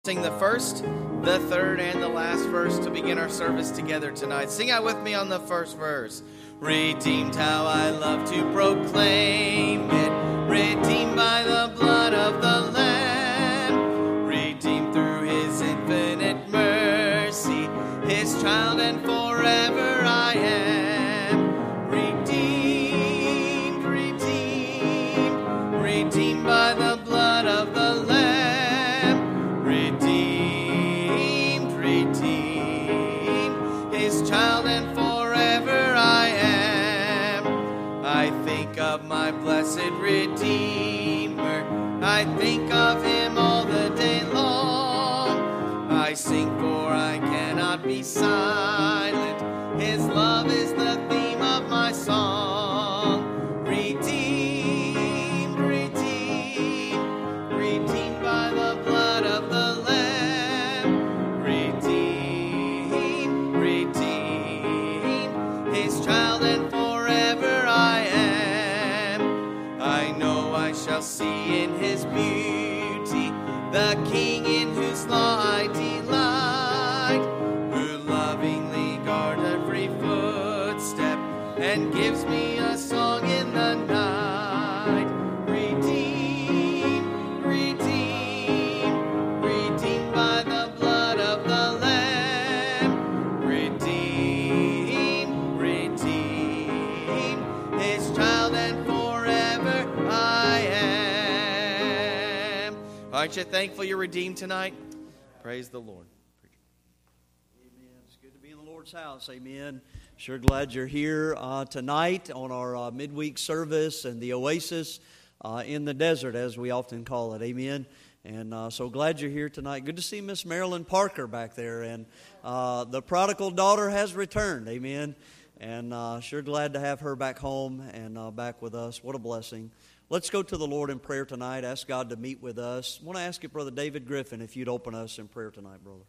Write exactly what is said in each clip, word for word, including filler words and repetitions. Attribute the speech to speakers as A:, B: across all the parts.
A: Sing the first, the third, and the last verse to begin our service together tonight. Sing out with me on the first verse. Redeemed, how I love to proclaim it. Redeemed by the blood of the Lamb. Redeemed through His infinite mercy. His child and forever I am. Redeemed, redeemed, redeemed by the blood of the Lamb. Child and forever I am. I think of my blessed Redeemer. I think of Him all the day long. I sing for I cannot be silent. His love is the theme of my song. Redeemed, redeemed, redeemed by the blood of the Lamb. Redeemed, redeemed. His child and forever I am. I know I shall see in His beauty the King in whose law I delight, who lovingly guards every footstep and gives me a song in the night. Redeemed, redeemed, redeemed by the blood of the Lamb. Redeemed, redeemed, His child and forever I am. Aren't you thankful you're redeemed tonight? Praise the Lord.
B: Amen. It's good to be in the Lord's house. Amen. Sure glad you're here uh, tonight on our uh, midweek service and the Oasis uh, in the desert, as we often call it. Amen. And uh, so glad you're here tonight. Good to see Miss Marilyn Parker back there. And uh, the prodigal daughter has returned. Amen. And uh, sure glad to have her back home and uh, back with us. What a blessing. Let's go to the Lord in prayer tonight. Ask God to meet with us. I want to ask you, Brother David Griffin, if you'd open us in prayer tonight, brother.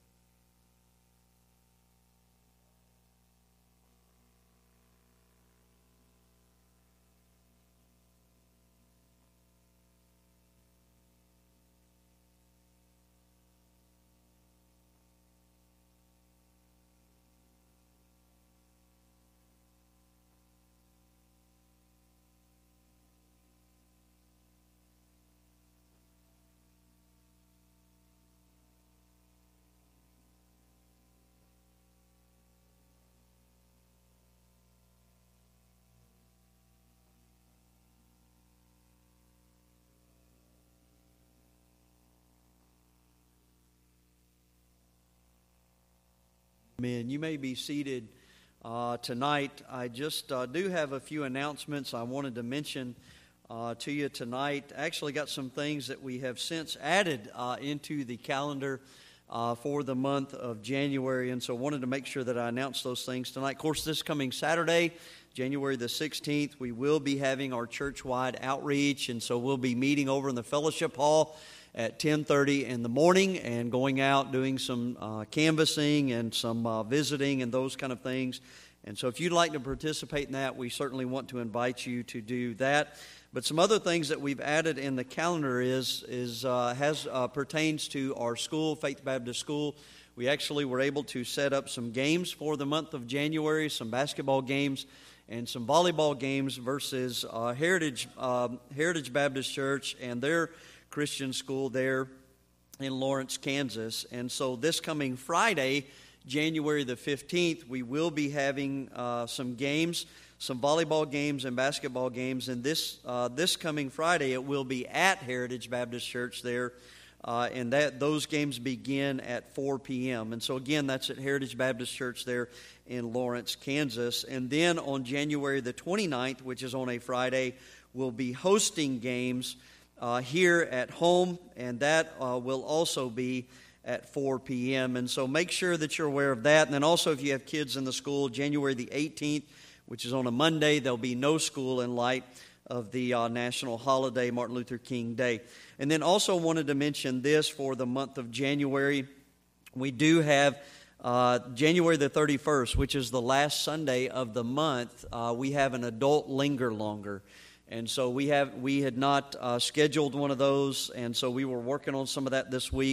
B: Amen. You may be seated uh, tonight. I just uh, do have a few announcements I wanted to mention uh, to you tonight. I actually got some things that we have since added uh, into the calendar uh, for the month of January, and so wanted to make sure that I announced those things tonight. Of course, this coming Saturday, January the sixteenth, we will be having our church-wide outreach, and so we'll be meeting over in the fellowship hall at ten thirty in the morning and going out doing some uh, canvassing and some uh, visiting and those kind of things. And so if you'd like to participate in that, we certainly want to invite you to do that. But some other things that we've added in the calendar is is uh, has uh, pertains to our school, Faith Baptist School. We actually were able to set up some games for the month of January, some basketball games and some volleyball games versus uh, Heritage uh, Heritage Baptist Church and their Christian school there in Lawrence, Kansas. And so this coming Friday, January the fifteenth, we will be having uh, some games, some volleyball games and basketball games. And this uh, this coming Friday, it will be at Heritage Baptist Church there. Uh, and that those games begin at four p.m. And so again, that's at Heritage Baptist Church there in Lawrence, Kansas. And then on January the twenty-ninth, which is on a Friday, we'll be hosting games Uh, here at home, and that uh, will also be at four p.m. And so make sure that you're aware of that. And then also, if you have kids in the school, January the eighteenth, which is on a Monday, there'll be no school in light of the uh, national holiday, Martin Luther King Day. And then also wanted to mention this for the month of January. We do have uh, January the thirty-first, which is the last Sunday of the month. Uh, we have an adult linger longer. And so we have we had not uh, scheduled one of those, and so we were working on some of that this week.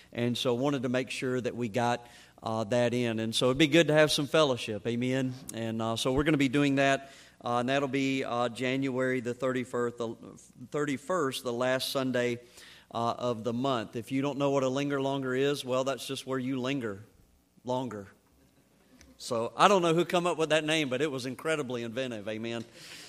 B: and so wanted to make sure that we got uh, that in. And so it'd be good to have some fellowship, amen. And uh, so we're going to be doing that, uh, and that'll be uh, January the thirty-first, the thirty-first, the last Sunday uh, of the month. If you don't know what a linger longer is, well, that's just where you linger longer. So I don't know who come up with that name, but it was incredibly inventive, amen.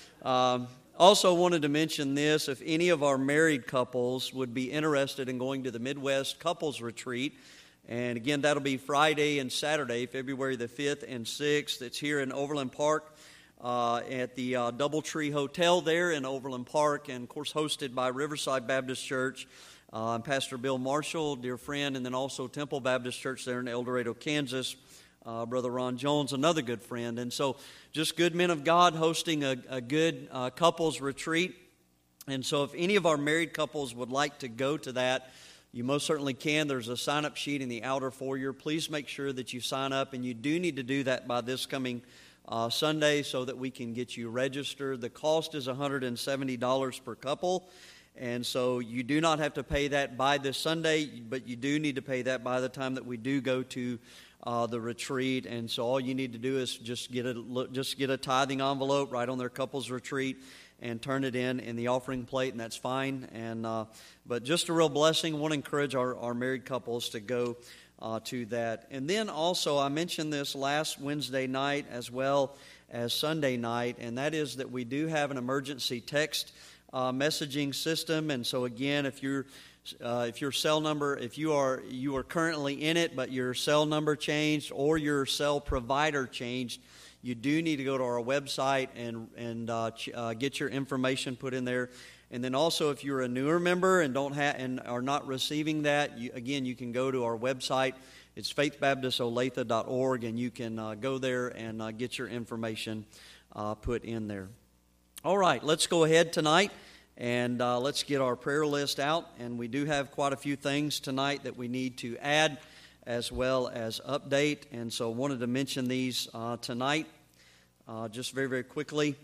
B: Um, also wanted to mention this, if any of our married couples would be interested in going to the Midwest Couples Retreat, and again, that'll be Friday and Saturday, February the fifth and sixth. It's here in Overland Park uh, at the uh, Doubletree Hotel there in Overland Park, and of course hosted by Riverside Baptist Church. Uh, and Pastor Bill Marshall, dear friend, and then also Temple Baptist Church there in El Dorado, Kansas. Uh, Brother Ron Jones, another good friend. And so just good men of God hosting a, a good uh, couples retreat. And so if any of our married couples would like to go to that, you most certainly can. There's a sign-up sheet in the outer foyer. Please make sure that you sign up, and you do need to do that by this coming uh, Sunday so that we can get you registered. The cost is one hundred seventy dollars per couple. And so you do not have to pay that by this Sunday, but you do need to pay that by the time that we do go to uh, the retreat. And so all you need to do is just get a just get a tithing envelope right on their couples retreat and turn it in in the offering plate, and that's fine. And uh, but just a real blessing. I want to encourage our, our married couples to go uh, to that. And then also I mentioned this last Wednesday night as well as Sunday night, and that is that we do have an emergency text Uh, messaging system. And so again, if you're uh, if your cell number, if you are you are currently in it, but your cell number changed or your cell provider changed, you do need to go to our website and and uh, ch- uh, get your information put in there. And then also, if you're a newer member and don't have and are not receiving that, you, again, you can go to our website. It's faith baptist olathe dot org, and you can uh, go there and uh, get your information uh, put in there. All right, let's go ahead tonight and uh, let's get our prayer list out. And we do have quite a few things tonight that we need to add as well as update. And so I wanted to mention these uh, tonight uh, just very, very quickly.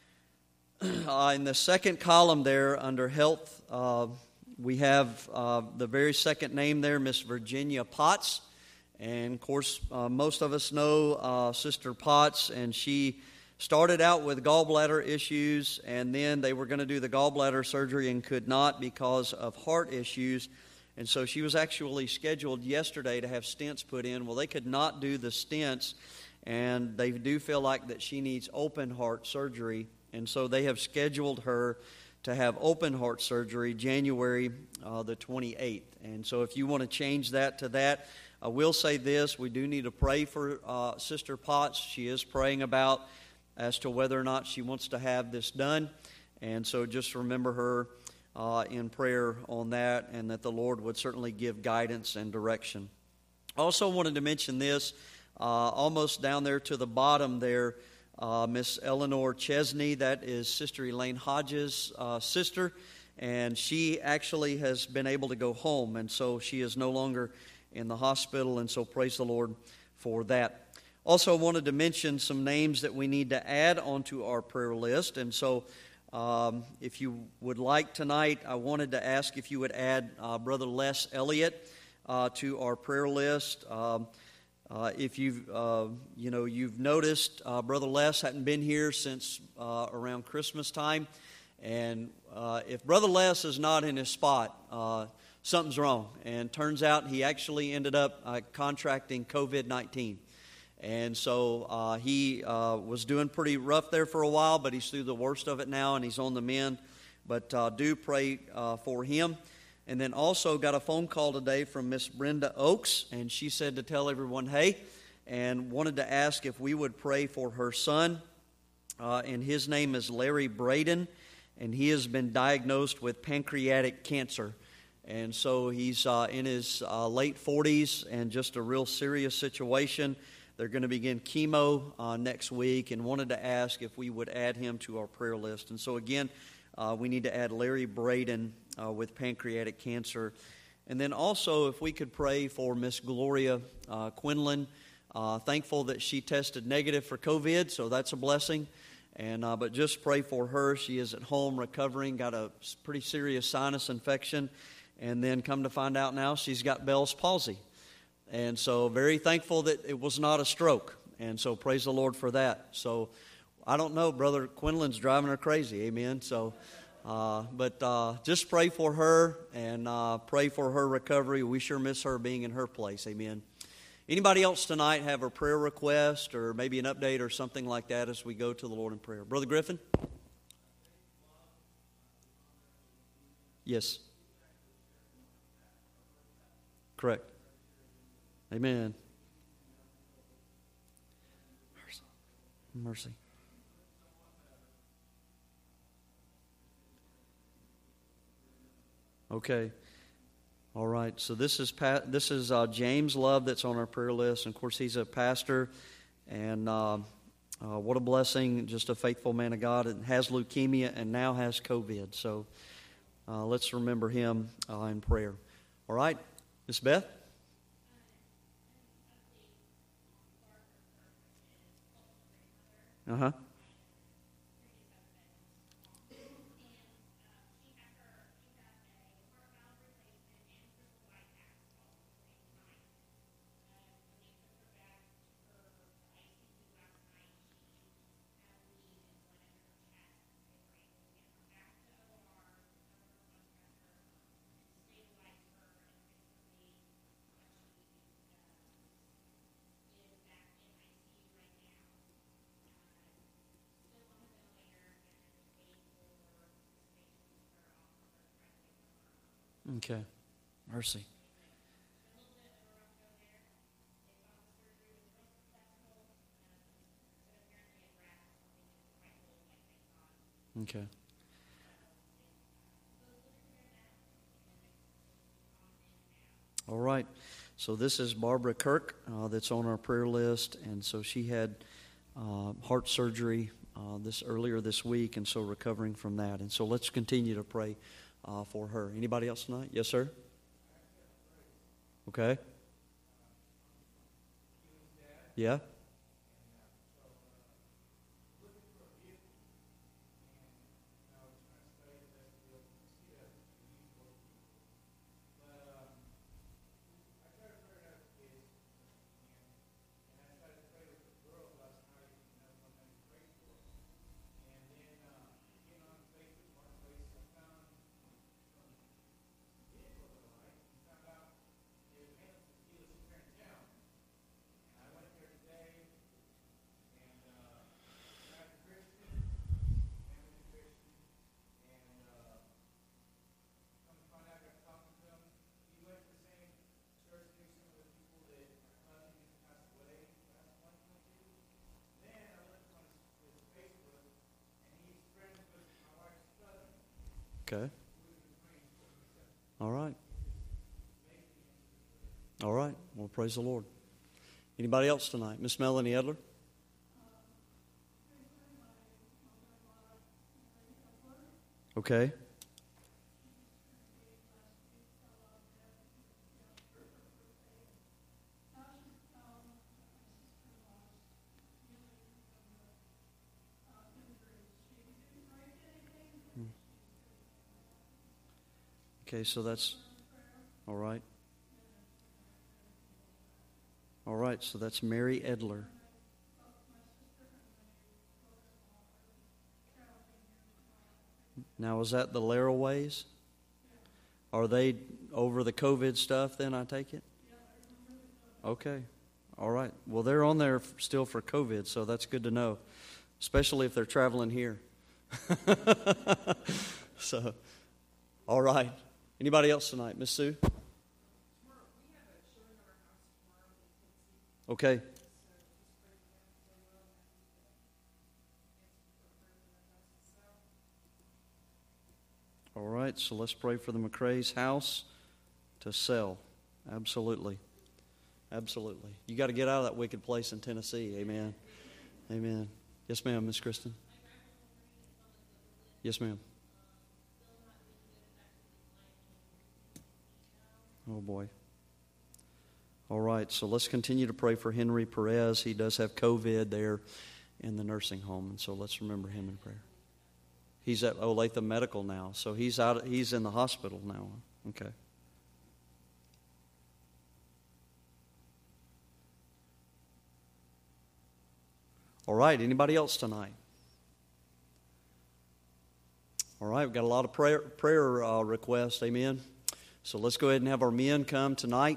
B: Uh, in the second column there under health, uh, we have uh, the very second name there, Miss Virginia Potts. And of course, uh, most of us know uh, Sister Potts, and she started out with gallbladder issues, and then they were going to do the gallbladder surgery and could not because of heart issues. And so she was actually scheduled yesterday to have stents put in. Well, they could not do the stents, and they do feel like that she needs open heart surgery. And so they have scheduled her to have open heart surgery January uh, the twenty-eighth. And so if you want to change that to that, I will say this. We do need to pray for uh, Sister Potts. She is praying about as to whether or not she wants to have this done. And so just remember her uh, in prayer on that, and that the Lord would certainly give guidance and direction. I also wanted to mention this, uh, almost down there to the bottom there, uh, Miss Eleanor Chesney, that is Sister Elaine Hodges' uh, sister, and she actually has been able to go home, and so she is no longer in the hospital, and so praise the Lord for that. Also wanted to mention some names that we need to add onto our prayer list. And so um, if you would like tonight, I wanted to ask if you would add uh, Brother Les Elliott uh, to our prayer list. Um, uh, if you've, uh, you know, you've noticed uh, Brother Les hadn't been here since uh, around Christmas time. And uh, if Brother Les is not in his spot, uh, something's wrong. And turns out he actually ended up uh, contracting covid nineteen. And so uh, he uh, was doing pretty rough there for a while, but he's through the worst of it now, and he's on the mend. But uh, do pray uh, for him. And then also got a phone call today from Miss Brenda Oakes, and she said to tell everyone, hey, and wanted to ask if we would pray for her son. Uh, and his name is Larry Braden, and he has been diagnosed with pancreatic cancer. And so he's uh, in his uh, late forties, and just a real serious situation. They're going to begin chemo uh, next week, and wanted to ask if we would add him to our prayer list. And so again, uh, we need to add Larry Braden uh, with pancreatic cancer. And then also, if we could pray for Miss Gloria uh, Quinlan. Uh, thankful that she tested negative for COVID, so that's a blessing. And uh, but just pray for her. She is at home recovering, got a pretty serious sinus infection. and then come to find out now she's got Bell's palsy. And so very thankful that it was not a stroke. And so praise the Lord for that. So I don't know, Brother Quinlan's driving her crazy, amen. So, uh, but uh, just pray for her and uh, pray for her recovery. We sure miss her being in her place, amen. Anybody else tonight have a prayer request or maybe an update or something like that as we go to the Lord in prayer? Brother Griffin? Yes. Correct. Amen. Mercy. Okay. All right. So this is pa- this is uh, James Love that's on our prayer list, and of course he's a pastor, and uh, uh, what a blessing! Just a faithful man of God, and has leukemia and now has COVID. So uh, let's remember him uh, in prayer. All right, Miss Beth. Uh huh. Okay. Mercy. Okay. All right. So this is Barbara Kirk uh, that's on our prayer list, and so she had uh, heart surgery uh, this earlier this week, and so recovering from that. And so let's continue to pray uh, for her. Anybody else tonight? Yes, sir. Okay. Yeah. Okay. All right. All right. Well, praise the Lord. Anybody else tonight? Miss Melanie Edler? Okay. Okay, so that's all right. All right, so that's Mary Edler. Now, is that the Laroways? Are they over the COVID stuff then, I take it? Okay. All right. Well, they're on there still for COVID, so that's good to know, especially if they're traveling here. So, all right. Anybody else tonight? Miss Sue? Okay. All right, so let's pray for the McCrae's house to sell. Absolutely. Absolutely. You got to get out of that wicked place in Tennessee. Amen. Amen. Yes, ma'am, Miss Kristen. Yes, ma'am. Oh, boy. All right, so let's continue to pray for Henry Perez. He does have COVID there in the nursing home, and so let's remember him in prayer. He's at Olathe Medical now, so he's out. He's in the hospital now. Okay. All right, anybody else tonight? All right, we've got a lot of prayer, prayer uh, requests, amen. So let's go ahead and have our men come tonight.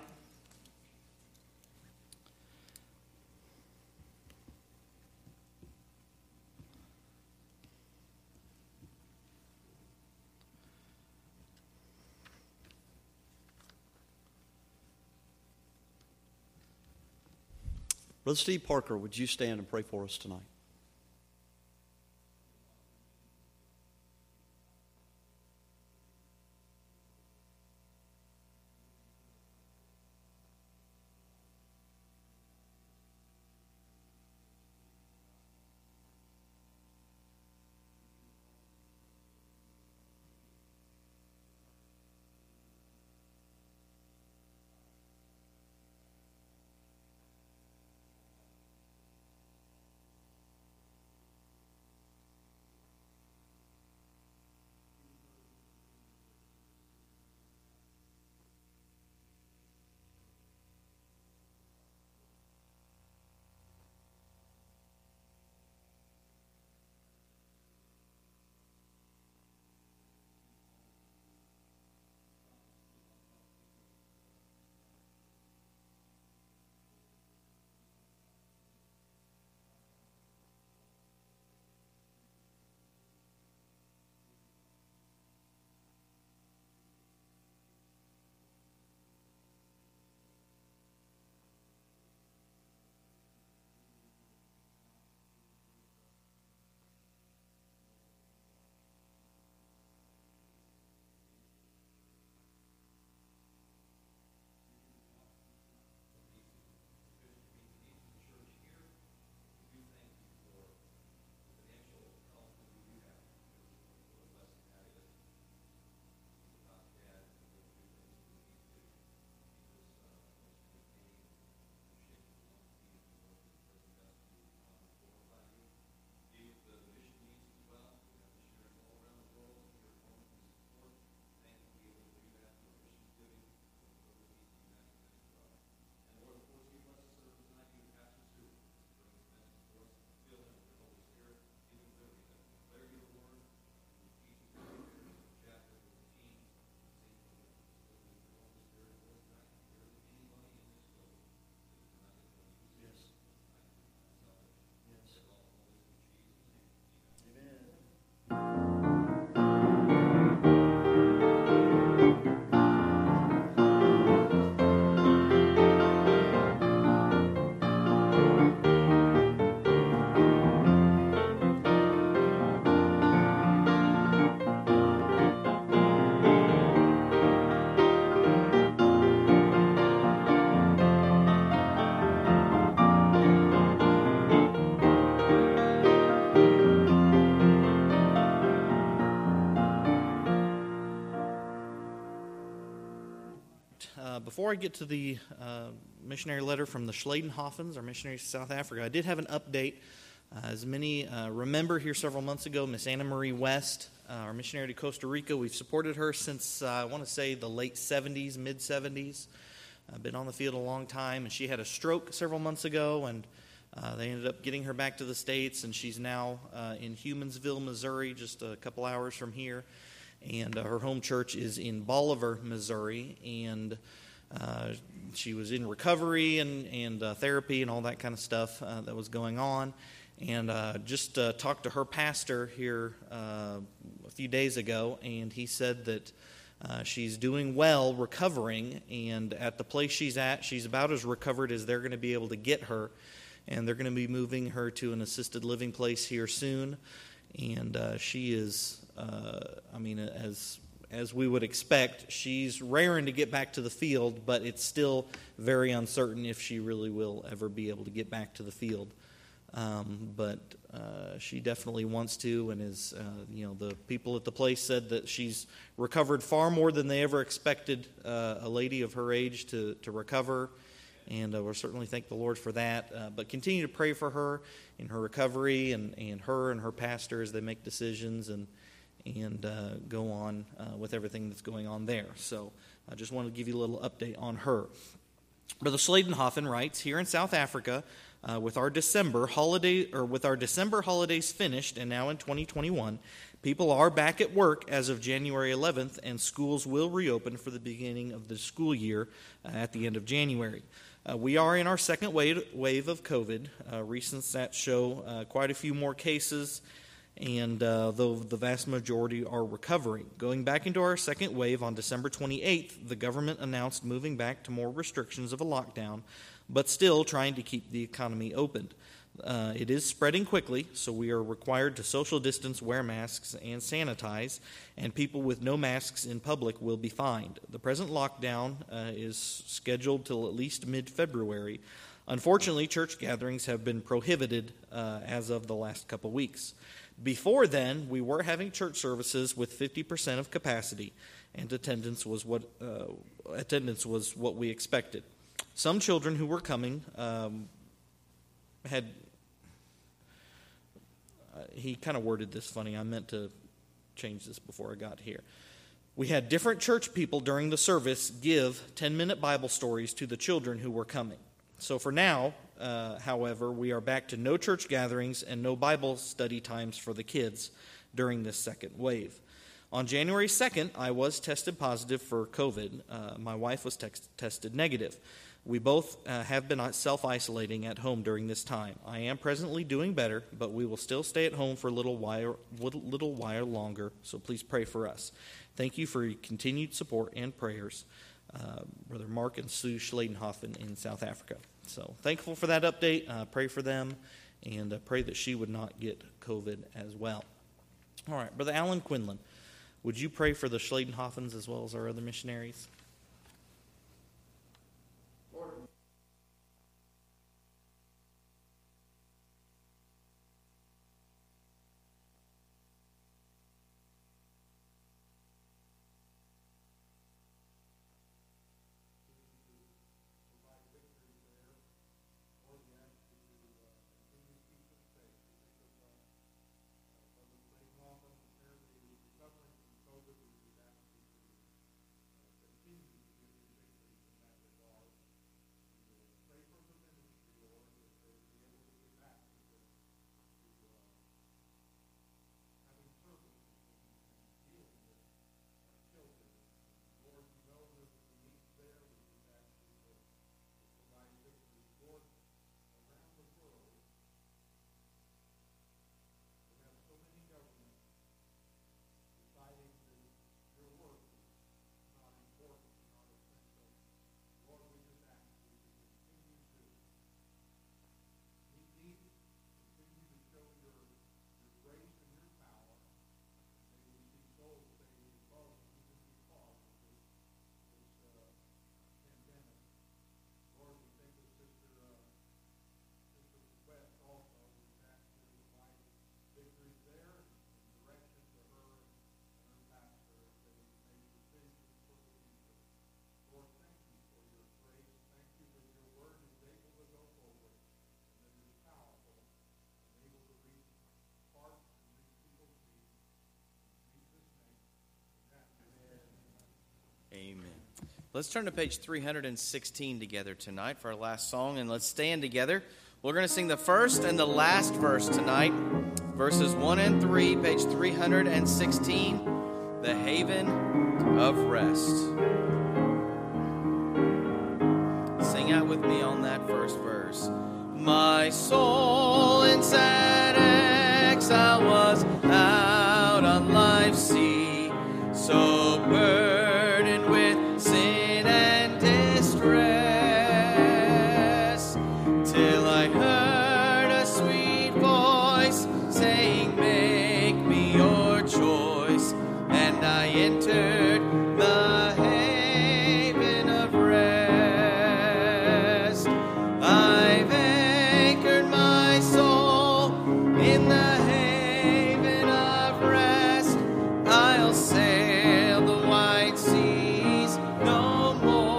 B: Brother Steve Parker, would you stand and pray for us tonight?
A: Before I get to the uh, missionary letter from the Schladenhoffens, our missionaries to South Africa, I did have an update. Uh, as many uh, remember, here several months ago, Miss Anna Marie West, uh, our missionary to Costa Rica, we've supported her since, uh, I want to say, the late seventies, mid-seventies. Uh, been on the field a long time, and she had a stroke several months ago, and uh, they ended up getting her back to the States, and she's now uh, in Humansville, Missouri, just a couple hours from here. And uh, her home church is in Bolivar, Missouri, and Uh, she was in recovery and, and uh, therapy and all that kind of stuff uh, that was going on. And uh, just uh, talked to her pastor here uh, a few days ago, and he said that uh, she's doing well, recovering, and at the place she's at, she's about as recovered as they're going to be able to get her. And they're going to be moving her to an assisted living place here soon. And uh, she is, uh, I mean, as... As we would expect, she's raring to get back to the field, but it's still very uncertain if she really will ever be able to get back to the field. Um, but uh, she definitely wants to, and is, uh, you know, the people at the place said that she's recovered far more than they ever expected uh, a lady of her age to, to recover. And uh, we'll certainly thank the Lord for that. Uh, but continue to pray for her in her recovery, and, and her and her pastor as they make decisions and and uh, go on uh, with everything that's going on there. So I just wanted to give you a little update on her. Brother Schladenhoffen writes, here in South Africa,
C: Uh, with our December holiday, or with our December holidays finished, and now in twenty twenty-one, people are back at work as of January eleventh, and schools will reopen for the beginning of the school year uh, at the end of January. Uh, we are in our second wave, wave of COVID. Uh, recent stats show uh, quite a few more cases, and uh, though the vast majority are recovering. Going back into our second wave on December twenty-eighth, the government announced moving back to more restrictions of a lockdown, but still trying to keep the economy open. Uh, it is spreading quickly, so we are required to social distance, wear masks, and sanitize, and people with no masks in public will be fined. The present lockdown uh, is scheduled till at least mid-February. Unfortunately, church gatherings have been prohibited uh, as of the last couple weeks. Before then, we were having church services with fifty percent of capacity, and attendance was what uh, attendance was what we expected. Some children who were coming um, had, uh, he kind of worded this funny. I meant to change this before I got here. We had different church people during the service give ten-minute Bible stories to the children who were coming. So for now, uh, however, we are back to no church gatherings and no Bible study times for the kids during this second wave. On January second, I was tested positive for COVID. Uh, my wife was text- tested negative. We both uh, have been self-isolating at home during this time. I am presently doing better, but we will still stay at home for a little while, little while longer, so please pray for us. Thank you for your continued support and prayers. Uh, Brother Mark and Sue Schladenhofen in South Africa. So thankful for that update. Uh, pray for them, and uh, pray that she would not get COVID as well. All right, Brother Alan Quinlan, would you pray for the Schladenhofens as well as our other missionaries?
A: Amen. Let's turn to page three hundred sixteen together tonight for our last song, and let's stand together. We're going to sing the first and the last verse tonight, verses one and three, page three hundred sixteen, The Haven of Rest. Sing out with me on that first verse. My soul in sad exile was out on life's sea, so burdened with sin and distress, till I heard a sweet voice saying, make me your choice, and I entered the haven of rest. I've anchored my soul in the haven of rest. I'll sail the wide seas no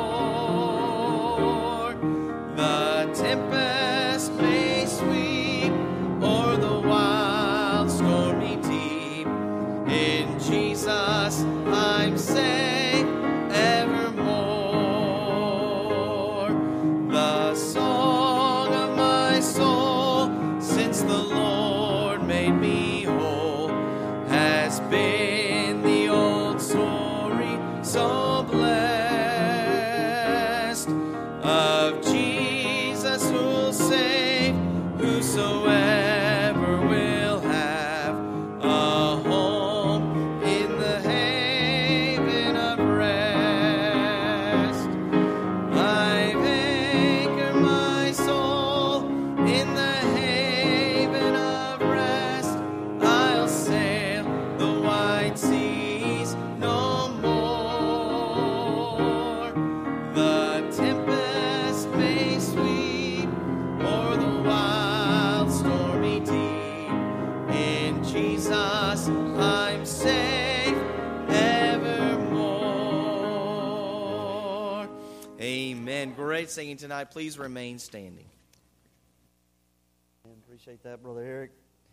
A: more. The tempest may sweep o'er the wild stormy deep. In Jesus I'm safe evermore. The song of my soul of Jesus who'll save whosoever will have a home in the haven of rest. I've anchored my soul in the haven of rest. I'll sail the wide seas no more. The tempest may sweep o'er the wild stormy deep. In Jesus I'm safe evermore. Amen. Great singing tonight. Please remain standing.
B: Appreciate that, Brother Eric.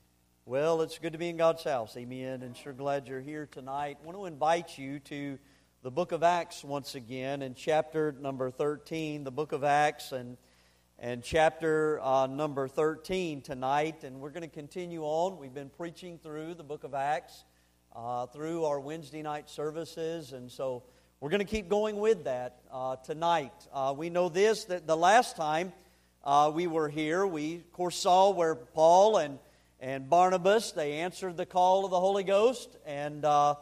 B: Well, it's good to be in God's house. Amen. And sure glad you're here tonight. I want to invite you to the book of Acts once again in chapter number thirteen, the book of Acts, and and chapter uh, number thirteen tonight. And we're going to continue on. We've been preaching through the book of Acts uh, through our Wednesday night services, and so we're going to keep going with that uh, tonight. Uh, we know this, that the last time uh, we were here, we, of course, saw where Paul and, and Barnabas, they answered the call of the Holy Ghost and uh,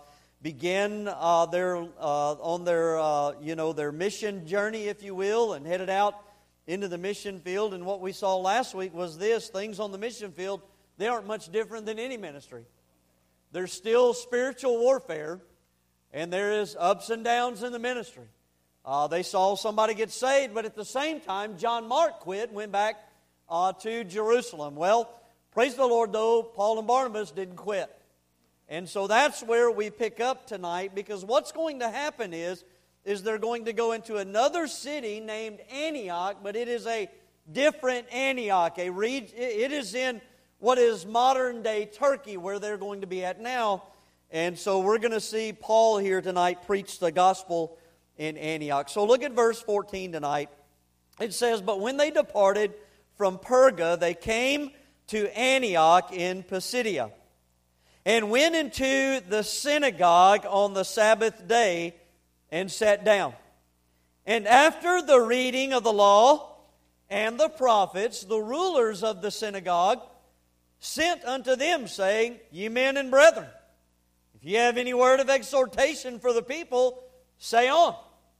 B: began uh, their, uh, on their, uh, you know, their mission journey, if you will, and headed out into the mission field. And what we saw last week was this: things on the mission field, they aren't much different than any ministry. There's still spiritual warfare, and there is ups and downs in the ministry. Uh, they saw somebody get saved, but at the same time, John Mark quit and went back uh, to Jerusalem. Well, praise the Lord, though, Paul and Barnabas didn't quit. And so that's where we pick up tonight, because what's going to happen is, is they're going to go into another city named Antioch, but it is a different Antioch. A reg- it is in what is modern-day Turkey, where they're going to be at now. And so we're going to see Paul here tonight preach the gospel in Antioch. So look at verse fourteen tonight. It says, "But when they departed from Perga, they came to Antioch in Pisidia, and went into the synagogue on the Sabbath day, and sat down. And after the reading of the law and the prophets, the rulers of the synagogue sent unto them, saying, Ye men and brethren, if ye have any word of exhortation for the people, say on."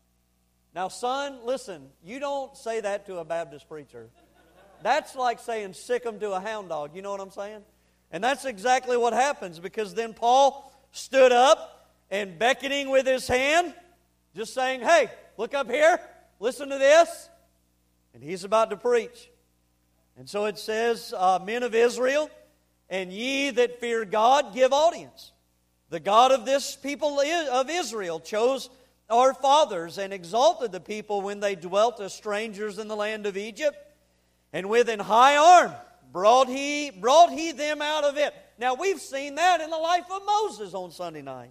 B: Now, son, listen, you don't say that to a Baptist preacher. That's like saying sick 'em to a hound dog. You know what I'm saying? And that's exactly what happens, because then Paul stood up and beckoning with his hand, just saying, "Hey, look up here, listen to this." And he's about to preach. And so it says, uh, "Men of Israel, and ye that fear God, give audience. The God of this people of Israel chose our fathers and exalted the people when they dwelt as strangers in the land of Egypt. And with an high arm brought he, brought he them out of it." Now we've seen that in the life of Moses on Sunday night.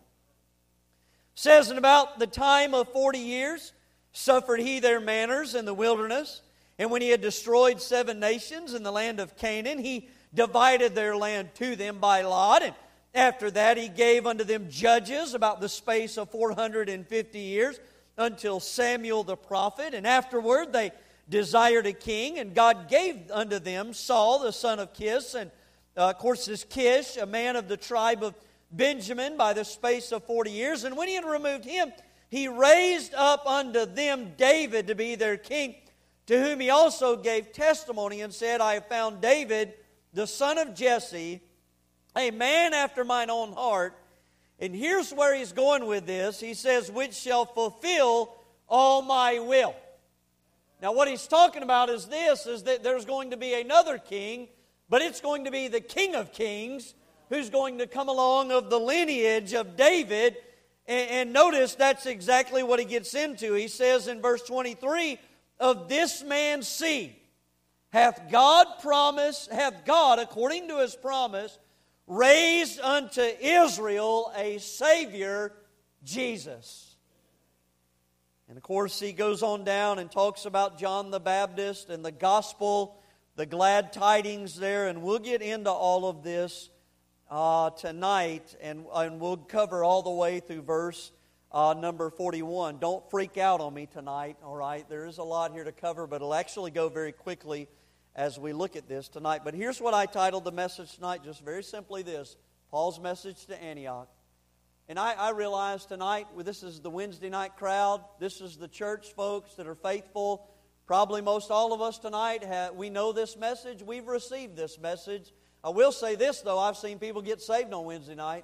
B: Says, "In about the time of forty years suffered he their manners in the wilderness. And when he had destroyed seven nations in the land of Canaan, he divided their land to them by lot. And after that he gave unto them judges about the space of four hundred fifty years, until Samuel the prophet. And afterward they desired a king, and God gave unto them Saul the son of Kish. And uh, of course this Kish, a man of the tribe of Benjamin, by the space of forty years. And when he had removed him, he raised up unto them David to be their king, to whom he also gave testimony and said, I have found David, the son of Jesse, a man after mine own heart." And here's where he's going with this. He says, "Which shall fulfill all my will." Now what he's talking about is this, is that there's going to be another king, but it's going to be the King of Kings, who's going to come along of the lineage of David. And, and notice that's exactly what he gets into. He says in verse twenty-three, "Of this man's seed hath God promised, hath God, according to his promise, raised unto Israel a Savior, Jesus." And of course he goes on down and talks about John the Baptist and the gospel, the glad tidings there. And we'll get into all of this uh, tonight, and, and we'll cover all the way through verse uh, number forty-one. Don't freak out on me tonight, all right? There is a lot here to cover, but it'll actually go very quickly as we look at this tonight. But here's what I titled the message tonight, just very simply this: Paul's message to Antioch. And I, I realize tonight, well, this is the Wednesday night crowd. This is the church folks that are faithful. Probably most all of us tonight, have, we know this message. We've received this message. I will say this, though. I've seen people get saved on Wednesday night.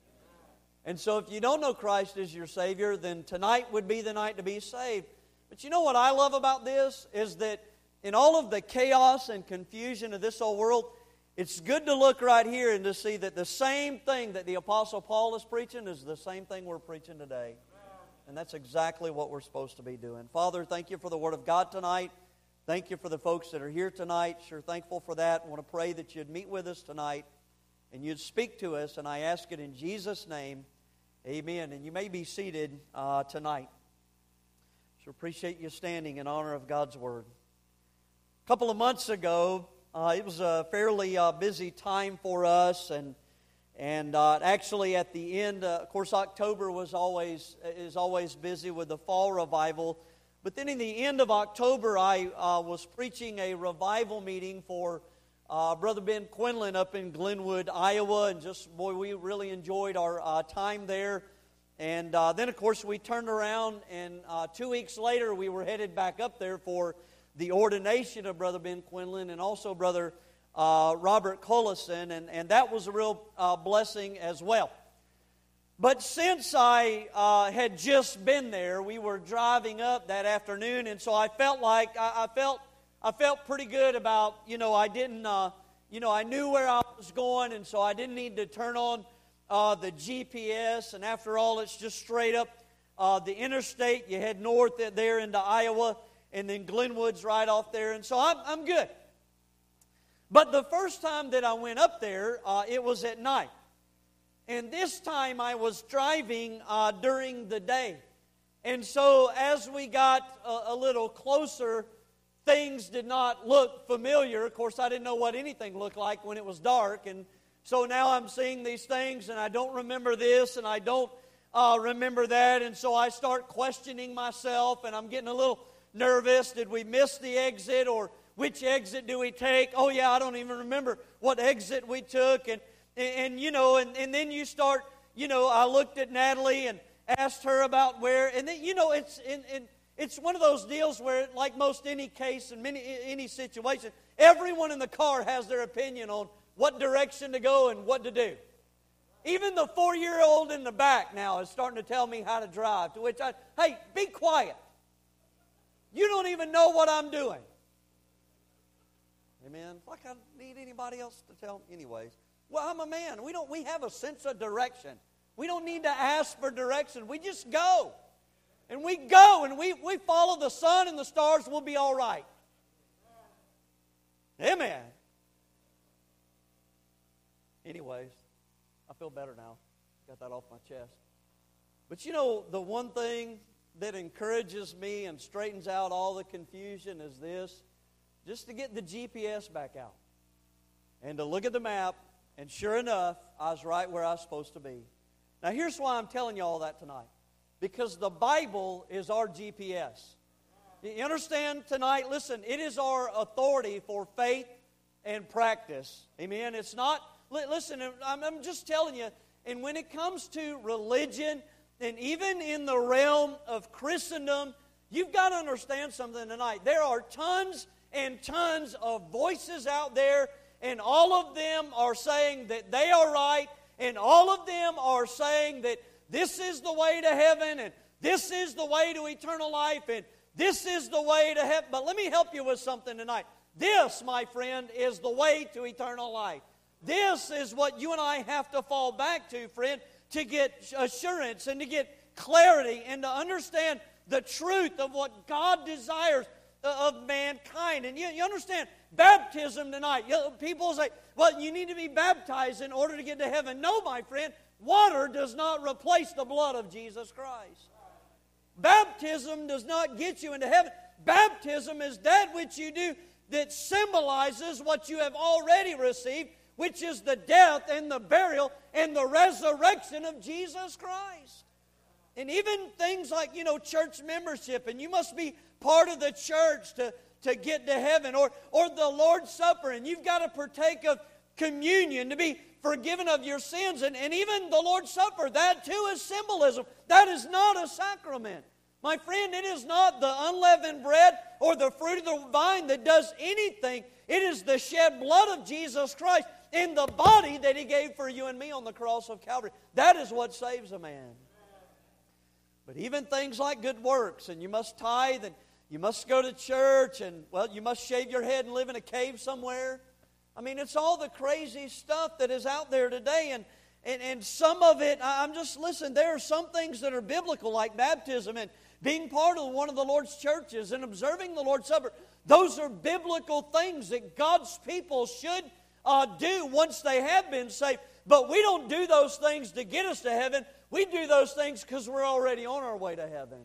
B: And so if you don't know Christ as your Savior, then tonight would be the night to be saved. But you know what I love about this is that in all of the chaos and confusion of this old world, it's good to look right here and to see that the same thing that the Apostle Paul is preaching is the same thing we're preaching today. And that's exactly what we're supposed to be doing. Father, thank you for the Word of God tonight. Thank you for the folks that are here tonight. Sure thankful for that. I want to pray that you'd meet with us tonight and you'd speak to us. And I ask it in Jesus' name. Amen. And you may be seated uh, tonight. So appreciate you standing in honor of God's Word. A couple of months ago, uh, it was a fairly uh, busy time for us, and and uh, actually at the end, uh, of course, October was always is always busy with the fall revival. But then in the end of October, I uh, was preaching a revival meeting for uh, Brother Ben Quinlan up in Glenwood, Iowa, and just boy, we really enjoyed our uh, time there. And uh, then, of course, we turned around, and uh, two weeks later, we were headed back up there for the ordination of Brother Ben Quinlan and also Brother uh, Robert Collison, and, and that was a real uh, blessing as well. But since I uh, had just been there, we were driving up that afternoon, and so I felt like I, I felt I felt pretty good about, you know, I didn't, uh, you know, I knew where I was going, and so I didn't need to turn on uh, the G P S. And after all, it's just straight up uh, the interstate. You head north there into Iowa, and then Glenwood's right off there, and so I'm I'm good. But the first time that I went up there, uh, it was at night. And this time I was driving uh, during the day. And so as we got a, a little closer, things did not look familiar. Of course, I didn't know what anything looked like when it was dark. And so now I'm seeing these things, and I don't remember this, and I don't uh, remember that. And so I start questioning myself, and I'm getting a little nervous. Did we miss the exit, or which exit do we take? Oh, yeah, I don't even remember what exit we took. And And, and you know, and, and then you start, you know, I looked at Natalie and asked her about where, and then, you know, it's in, in, it's one of those deals where, like most any case and many any situation, everyone in the car has their opinion on what direction to go and what to do. Even the four-year-old in the back now is starting to tell me how to drive, to which I, hey, be quiet. You don't even know what I'm doing. Amen. Like I need anybody else to tell me. Anyways. Well, I'm a man. We don't. We have a sense of direction. We don't need to ask for direction. We just go. And we go, and we, we follow the sun and the stars, we'll be all right. Amen. Anyways, I feel better now. Got that off my chest. But you know, the one thing that encourages me and straightens out all the confusion is this: just to get the G P S back out and to look at the map. And sure enough, I was right where I was supposed to be. Now, here's why I'm telling you all that tonight. Because the Bible is our G P S. You understand tonight? Listen, it is our authority for faith and practice. Amen? It's not, listen, I'm just telling you, and when it comes to religion, and even in the realm of Christendom, you've got to understand something tonight. There are tons and tons of voices out there, and all of them are saying that they are right, and all of them are saying that this is the way to heaven, and this is the way to eternal life, and this is the way to heaven. But let me help you with something tonight. This, my friend, is the way to eternal life. This is what you and I have to fall back to, friend, to get assurance and to get clarity and to understand the truth of what God desires of mankind. And you, you understand, baptism tonight, you, people say, well, you need to be baptized in order to get to heaven. No, my friend, water does not replace the blood of Jesus Christ. Baptism does not get you into heaven. Baptism is that which you do that symbolizes what you have already received, which is the death and the burial and the resurrection of Jesus Christ. And even things like, you know, church membership, and you must be part of the church to, to get to heaven, or, or the Lord's Supper, and you've got to partake of communion to be forgiven of your sins. And, and even the Lord's Supper, that too is symbolism. That is not a sacrament. My friend, it is not the unleavened bread or the fruit of the vine that does anything. It is the shed blood of Jesus Christ in the body that He gave for you and me on the cross of Calvary. That is what saves a man. But even things like good works, and you must tithe, and you must go to church, and, well, you must shave your head and live in a cave somewhere. I mean, it's all the crazy stuff that is out there today, and, and, and some of it, I'm just, listen, there are some things that are biblical, like baptism and being part of one of the Lord's churches and observing the Lord's Supper. Those are biblical things that God's people should uh, do once they have been saved. But we don't do those things to get us to heaven. We do those things because we're already on our way to heaven.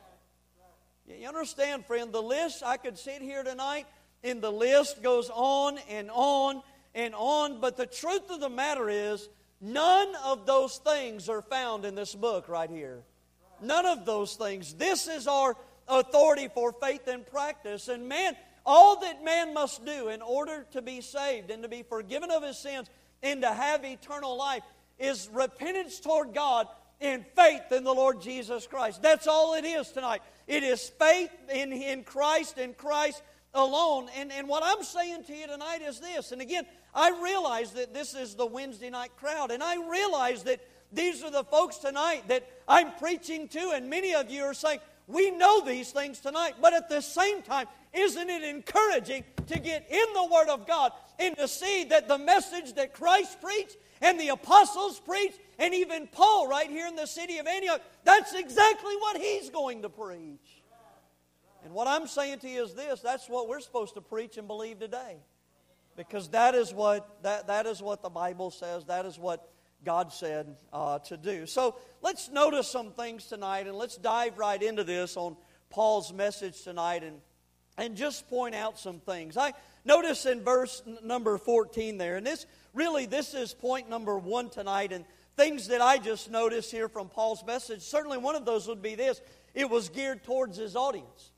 B: You understand, friend, the list, I could sit here tonight, and the list goes on and on and on. But the truth of the matter is, none of those things are found in this book right here. None of those things. This is our authority for faith and practice. And man, all that man must do in order to be saved and to be forgiven of his sins and to have eternal life is repentance toward God and faith in the Lord Jesus Christ. That's all it is tonight. It is faith in, in Christ and Christ alone. And, and what I'm saying to you tonight is this. And again, I realize that this is the Wednesday night crowd. And I realize that these are the folks tonight that I'm preaching to. And many of you are saying, we know these things tonight. But at the same time, isn't it encouraging to get in the Word of God and to see that the message that Christ preached and the apostles preached, and even Paul right here in the city of Antioch, that's exactly what he's going to preach. And what I'm saying to you is this, that's what we're supposed to preach and believe today. Because that is what that, that is what the Bible says, that is what God said uh, to do. So let's notice some things tonight, and let's dive right into this on Paul's message tonight, and, and just point out some things. I notice in verse n- number fourteen there, and this really this is point number one tonight, and things that I just noticed here from Paul's message. Certainly one of those would be this: it was geared towards his audience.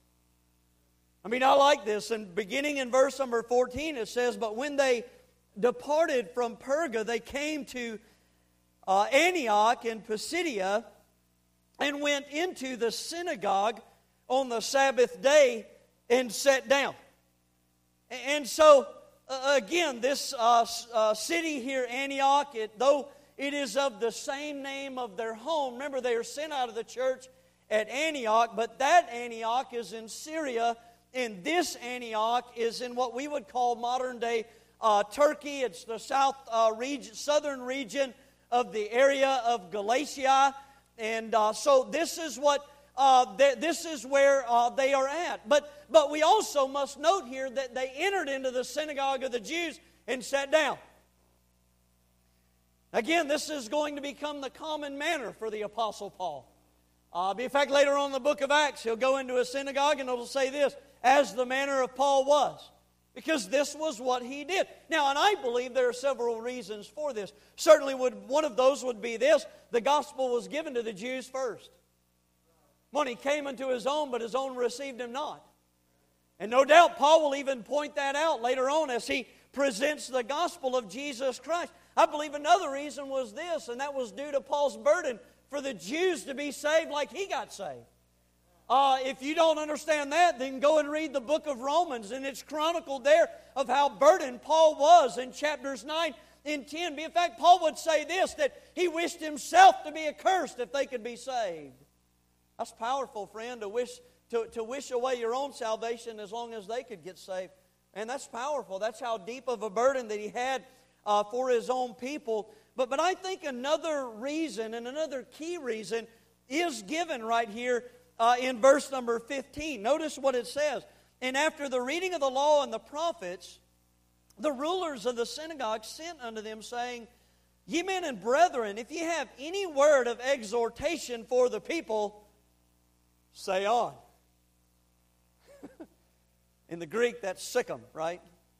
B: I mean, I like this. And beginning in verse number fourteen, it says, "But when they departed from Perga, they came to uh, Antioch in Pisidia, and went into the synagogue on the Sabbath day and sat down." And so, uh, again, this uh, uh, city here, Antioch, it, though it is of the same name of their home, remember they are sent out of the church at Antioch, but that Antioch is in Syria, and this Antioch is in what we would call modern-day uh, Turkey. It's the south uh, region, southern region of the area of Galatia, and uh, so this is what uh, th- this is where uh, they are at. But but we also must note here that they entered into the synagogue of the Jews and sat down. Again, this is going to become the common manner for the Apostle Paul. Uh, in fact, later on in the book of Acts, he'll go into a synagogue and it'll say this: as the manner of Paul was. Because this was what he did. Now, and I believe there are several reasons for this. Certainly would one of those would be this: the gospel was given to the Jews first. When he came unto his own, but his own received him not. And no doubt Paul will even point that out later on as he presents the gospel of Jesus Christ. I believe another reason was this, and that was due to Paul's burden for the Jews to be saved like he got saved. Uh, if you don't understand that, then go and read the book of Romans, and it's chronicled there of how burdened Paul was in chapters nine and ten. In fact, Paul would say this, that he wished himself to be accursed if they could be saved. That's powerful, friend, to wish to, to wish away your own salvation as long as they could get saved. And that's powerful. That's how deep of a burden that he had uh, for his own people. But, but I think another reason, and another key reason, is given right here Uh, in verse number fifteen. Notice what it says. "And after the reading of the law and the prophets, the rulers of the synagogue sent unto them, saying, Ye men and brethren, if ye have any word of exhortation for the people, say on." In the Greek, that's sikkim, right?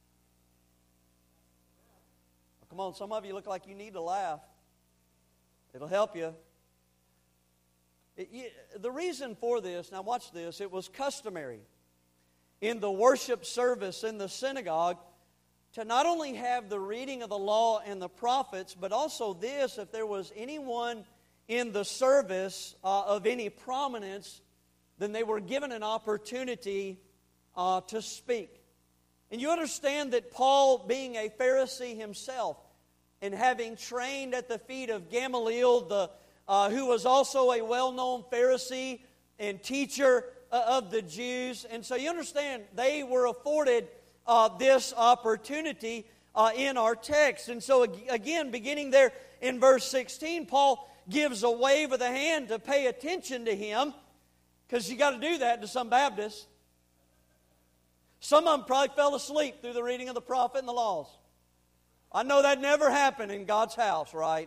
B: Well, come on, some of you look like you need to laugh. It'll help you. It, it, the reason for this, now watch this, it was customary in the worship service in the synagogue to not only have the reading of the law and the prophets, but also this, if there was anyone in the service uh, of any prominence, then they were given an opportunity uh, to speak. And you understand that Paul, being a Pharisee himself, and having trained at the feet of Gamaliel, the, uh, who was also a well-known Pharisee and teacher uh, of the Jews, and so you understand they were afforded uh, this opportunity uh, in our text. And so again, beginning there in verse sixteen, Paul gives a wave of the hand to pay attention to him, because you got to do that to some Baptists. Some of them probably fell asleep through the reading of the prophet and the laws. I know that never happened in God's house, right?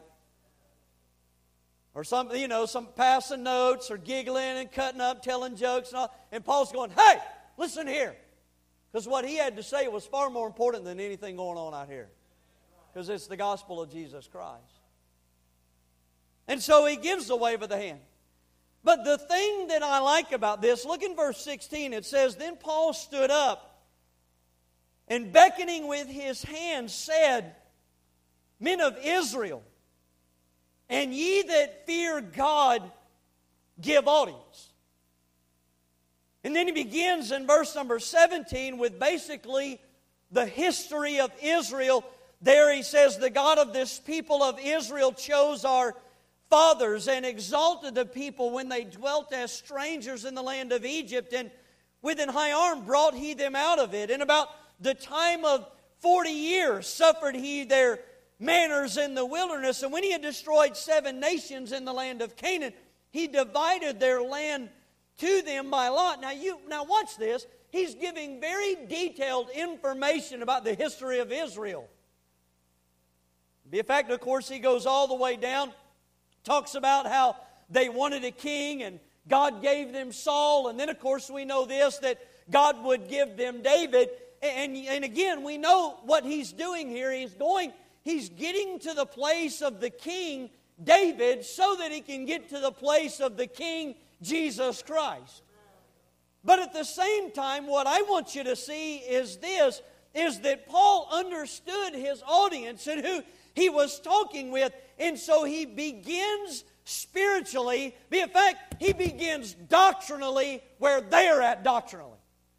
B: Or some, you know, some passing notes or giggling and cutting up, telling jokes and all. And Paul's going, hey, listen here. Because what he had to say was far more important than anything going on out here. Because it's the gospel of Jesus Christ. And so he gives the wave of the hand. But the thing that I like about this, look in verse sixteen, it says, then Paul stood up and beckoning with his hand said, men of Israel, and ye that fear God, give audience. And then he begins in verse number seventeen with basically the history of Israel. There he says, the God of this people of Israel chose our fathers and exalted the people when they dwelt as strangers in the land of Egypt, and with an high arm brought he them out of it. And about the time of forty years suffered he their manners in the wilderness. And when he had destroyed seven nations in the land of Canaan, he divided their land to them by lot. Now you now watch this. He's giving very detailed information about the history of Israel. In fact, of course, he goes all the way down, talks about how they wanted a king and God gave them Saul. And then, of course, we know this, that God would give them David. And, and again, we know what he's doing here. He's going, he's getting to the place of the king David so that he can get to the place of the king Jesus Christ. But at the same time, what I want you to see is this, is that Paul understood his audience and who he was talking with. And so he begins spiritually. In fact, he begins doctrinally where they're at doctrinally.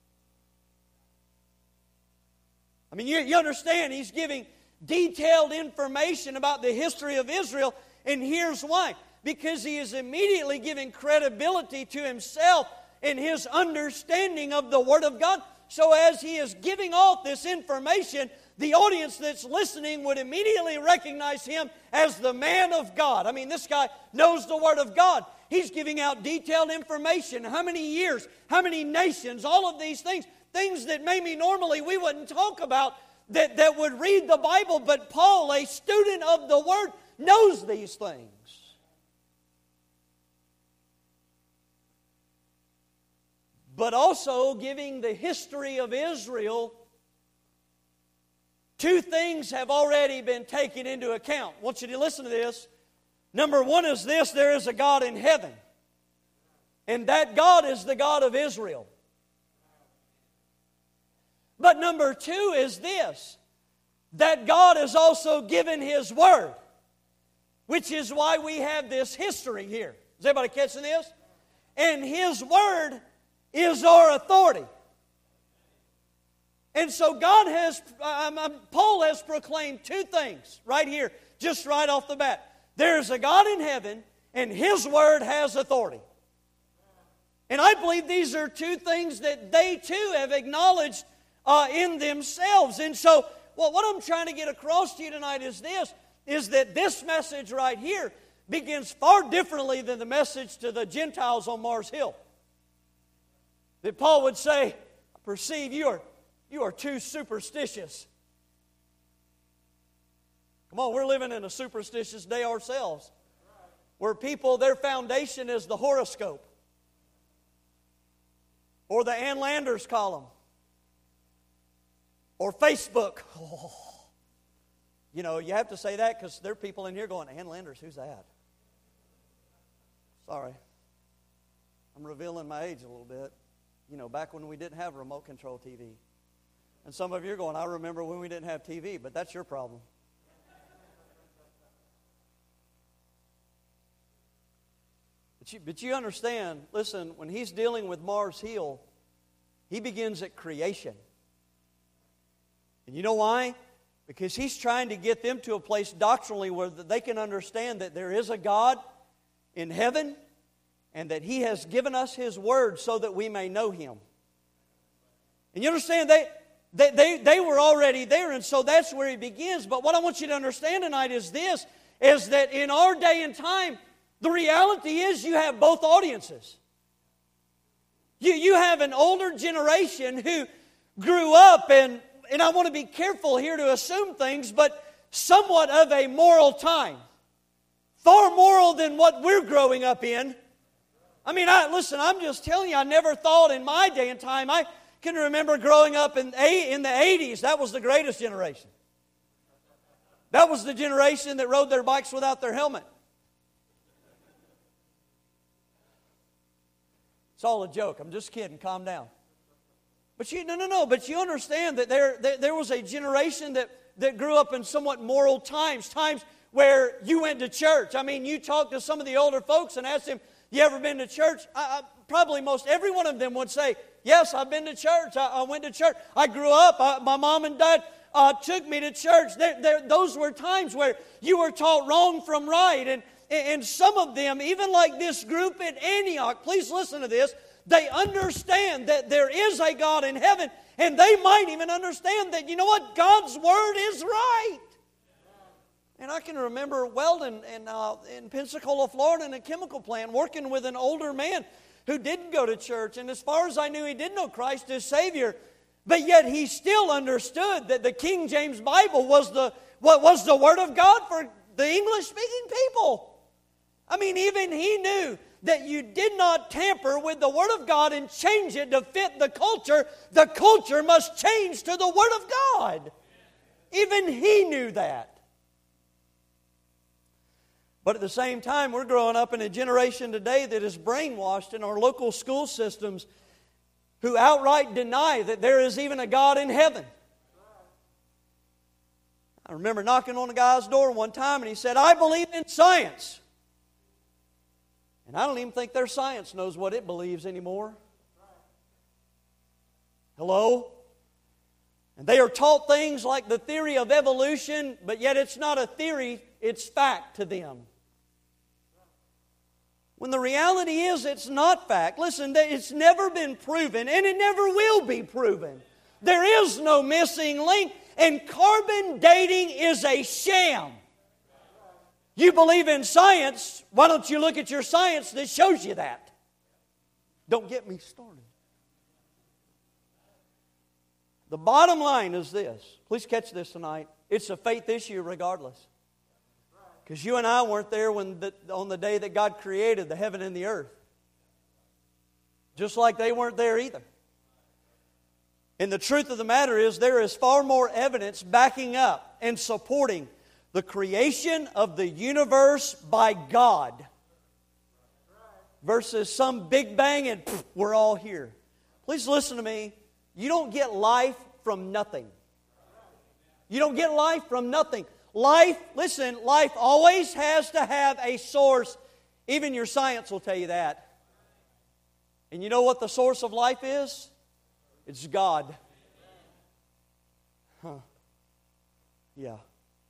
B: I mean, you, you understand, he's giving detailed information about the history of Israel. And here's why. Because he is immediately giving credibility to himself in his understanding of the Word of God. So as he is giving off this information, the audience that's listening would immediately recognize him as the man of God. I mean, this guy knows the Word of God. He's giving out detailed information. How many years, how many nations, all of these things. Things that maybe normally we wouldn't talk about that, that would read the Bible. But Paul, a student of the Word, knows these things. But also giving the history of Israel, two things have already been taken into account. I want you to listen to this. Number one is this: there is a God in heaven. And that God is the God of Israel. But number two is this: that God has also given His Word, which is why we have this history here. Is everybody catching this? And His Word is our authority. And so God has, um, um, Paul has proclaimed two things right here, just right off the bat. There is a God in heaven, and His Word has authority. And I believe these are two things that they too have acknowledged uh, in themselves. And so, well, what I'm trying to get across to you tonight is this, is that this message right here begins far differently than the message to the Gentiles on Mars Hill. That Paul would say, I perceive you are, you are too superstitious. Come on, we're living in a superstitious day ourselves. Where people, their foundation is the horoscope. Or the Ann Landers column. Or Facebook. Oh. You know, you have to say that because there are people in here going, Ann Landers, who's that? Sorry. I'm revealing my age a little bit. You know, back when we didn't have remote control T V. And some of you are going, I remember when we didn't have T V, but that's your problem. But you, but you understand, listen, when he's dealing with Mars Hill, he begins at creation. And you know why? Because he's trying to get them to a place doctrinally where they can understand that there is a God in heaven and that He has given us His Word so that we may know Him. And you understand, they, they, they, they were already there, and so that's where he begins. But what I want you to understand tonight is this, is that in our day and time, the reality is you have both audiences. You, you have an older generation who grew up, and, and I want to be careful here to assume things, but somewhat of a moral time. Far moral than what we're growing up in. I mean, I, listen, I'm just telling you, I never thought in my day and time, I can remember growing up in, in the eighties, that was the greatest generation. That was the generation that rode their bikes without their helmet. It's all a joke. I'm just kidding. Calm down. But you, no, no, no. But you understand that there, there, there was a generation that, that grew up in somewhat moral times, times where you went to church. I mean, you talked to some of the older folks and asked them, you ever been to church? I, I, probably most every one of them would say, yes, I've been to church. I, I went to church. I grew up. I, my mom and dad uh, took me to church. There, there, those were times where you were taught wrong from right. And And some of them, even like this group at Antioch, please listen to this, they understand that there is a God in heaven, and they might even understand that, you know what, God's Word is right. And I can remember Weldon in, uh, in Pensacola, Florida, in a chemical plant, working with an older man who didn't go to church, and as far as I knew, he did know Christ as Savior, but yet he still understood that the King James Bible was the, what was the Word of God for the English-speaking people. I mean, even he knew that you did not tamper with the Word of God and change it to fit the culture. The culture must change to the Word of God. Even he knew that. But at the same time, we're growing up in a generation today that is brainwashed in our local school systems who outright deny that there is even a God in heaven. I remember knocking on a guy's door one time and he said, I believe in science. And I don't even think their science knows what it believes anymore. Hello? And they are taught things like the theory of evolution, but yet it's not a theory, it's fact to them. When the reality is it's not fact. Listen, it's never been proven, and it never will be proven. There is no missing link, and carbon dating is a sham. You believe in science, why don't you look at your science that shows you that? Don't get me started. The bottom line is this. Please catch this tonight. It's a faith issue regardless. Because you and I weren't there when the, on the day that God created the heaven and the earth. Just like they weren't there either. And the truth of the matter is there is far more evidence backing up and supporting the creation of the universe by God versus some big bang and pff, we're all here. Please listen to me. You don't get life from nothing. You don't get life from nothing. Life, listen, life always has to have a source. Even your science will tell you that. And you know what the source of life is? It's God. Huh. Yeah.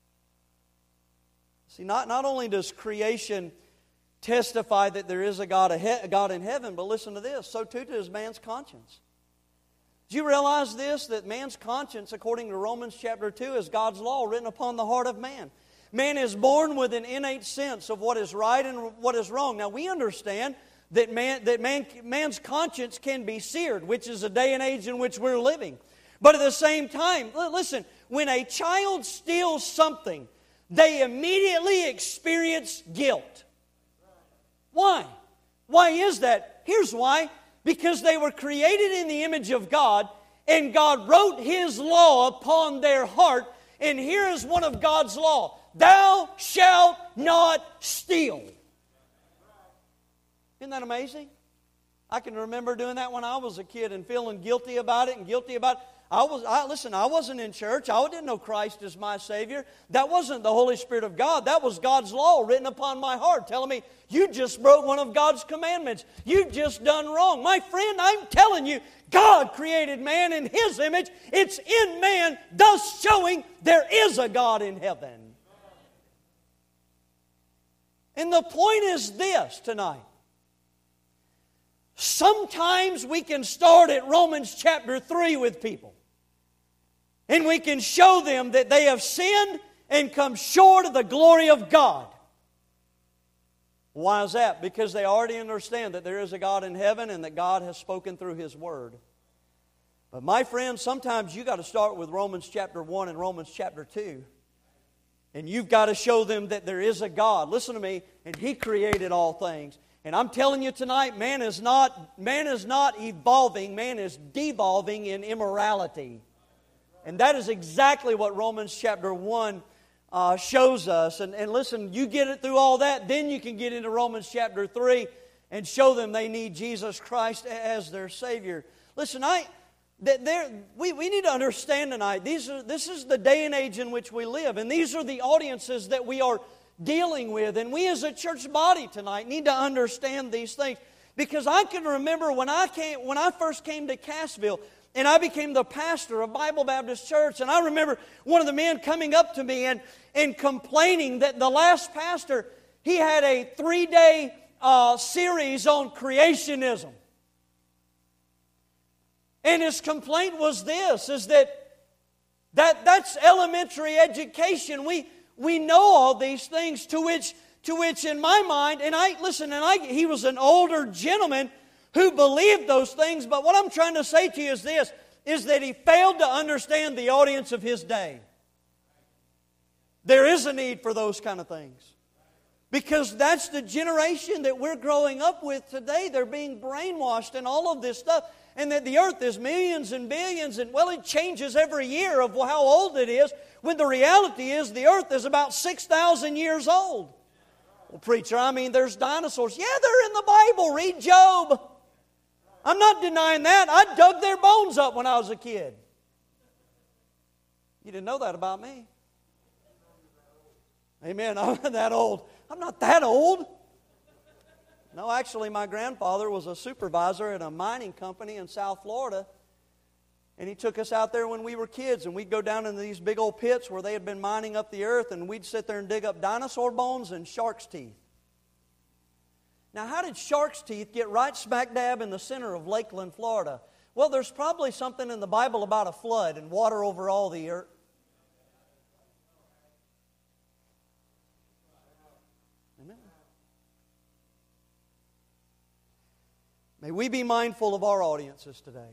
B: See, not, not only does creation testify that there is a God, a, he, a God in heaven, but listen to this, so too does man's conscience. Do you realize this, that man's conscience, according to Romans chapter two, is God's law written upon the heart of man? Man is born with an innate sense of what is right and what is wrong. Now, we understand that man that man man's conscience can be seared, which is a day and age in which we're living. But at the same time, listen, when a child steals something, they immediately experience guilt. Why? Why is that? Here's why. Because they were created in the image of God, and God wrote His law upon their heart. And here is one of God's law. Thou shalt not steal. Isn't that amazing? I can remember doing that when I was a kid and feeling guilty about it and guilty about it. I was, I, listen, I wasn't in church. I didn't know Christ as my Savior. That wasn't the Holy Spirit of God. That was God's law written upon my heart telling me, you just broke one of God's commandments. You've just done wrong. My friend, I'm telling you, God created man in His image. It's in man, thus showing there is a God in heaven. And the point is this tonight. Sometimes we can start at Romans chapter three with people. And we can show them that they have sinned and come short of the glory of God. Why is that? Because they already understand that there is a God in heaven and that God has spoken through His Word. But my friends, sometimes you got to start with Romans chapter one and Romans chapter two. And you've got to show them that there is a God. Listen to me, and He created all things. And I'm telling you tonight, man is not, man is not evolving, man is devolving in immorality. And that is exactly what Romans chapter one uh, shows us. And, and listen, you get it through all that, then you can get into Romans chapter three and show them they need Jesus Christ as their Savior. Listen, I, there, we, we need to understand tonight, these are, this is the day and age in which we live. And these are the audiences that we are dealing with. And we as a church body tonight need to understand these things. Because I can remember when I came, when I first came to Cassville, and I became the pastor of Bible Baptist Church. And I remember one of the men coming up to me and, and complaining that the last pastor, he had a three-day uh, series on creationism. And his complaint was this, is that, that that's elementary education. We, we know all these things, to which, to which in my mind, and I, listen, and I, he was an older gentleman who believed those things, but what I'm trying to say to you is this, is that he failed to understand the audience of his day. There is a need for those kind of things. Because that's the generation that we're growing up with today. They're being brainwashed and all of this stuff. And that the earth is millions and billions, and well, it changes every year of how old it is, when the reality is the earth is about six thousand years old. Well, preacher, I mean, there's dinosaurs. Yeah, they're in the Bible. Read Job. I'm not denying that. I dug their bones up when I was a kid. You didn't know that about me. Amen. I'm not that old. I'm not that old. No, actually, my grandfather was a supervisor at a mining company in South Florida. And he took us out there when we were kids. And we'd go down into these big old pits where they had been mining up the earth. And we'd sit there and dig up dinosaur bones and shark's teeth. Now, how did shark's teeth get right smack dab in the center of Lakeland, Florida? Well, there's probably something in the Bible about a flood and water over all the earth. Amen. May we be mindful of our audiences today.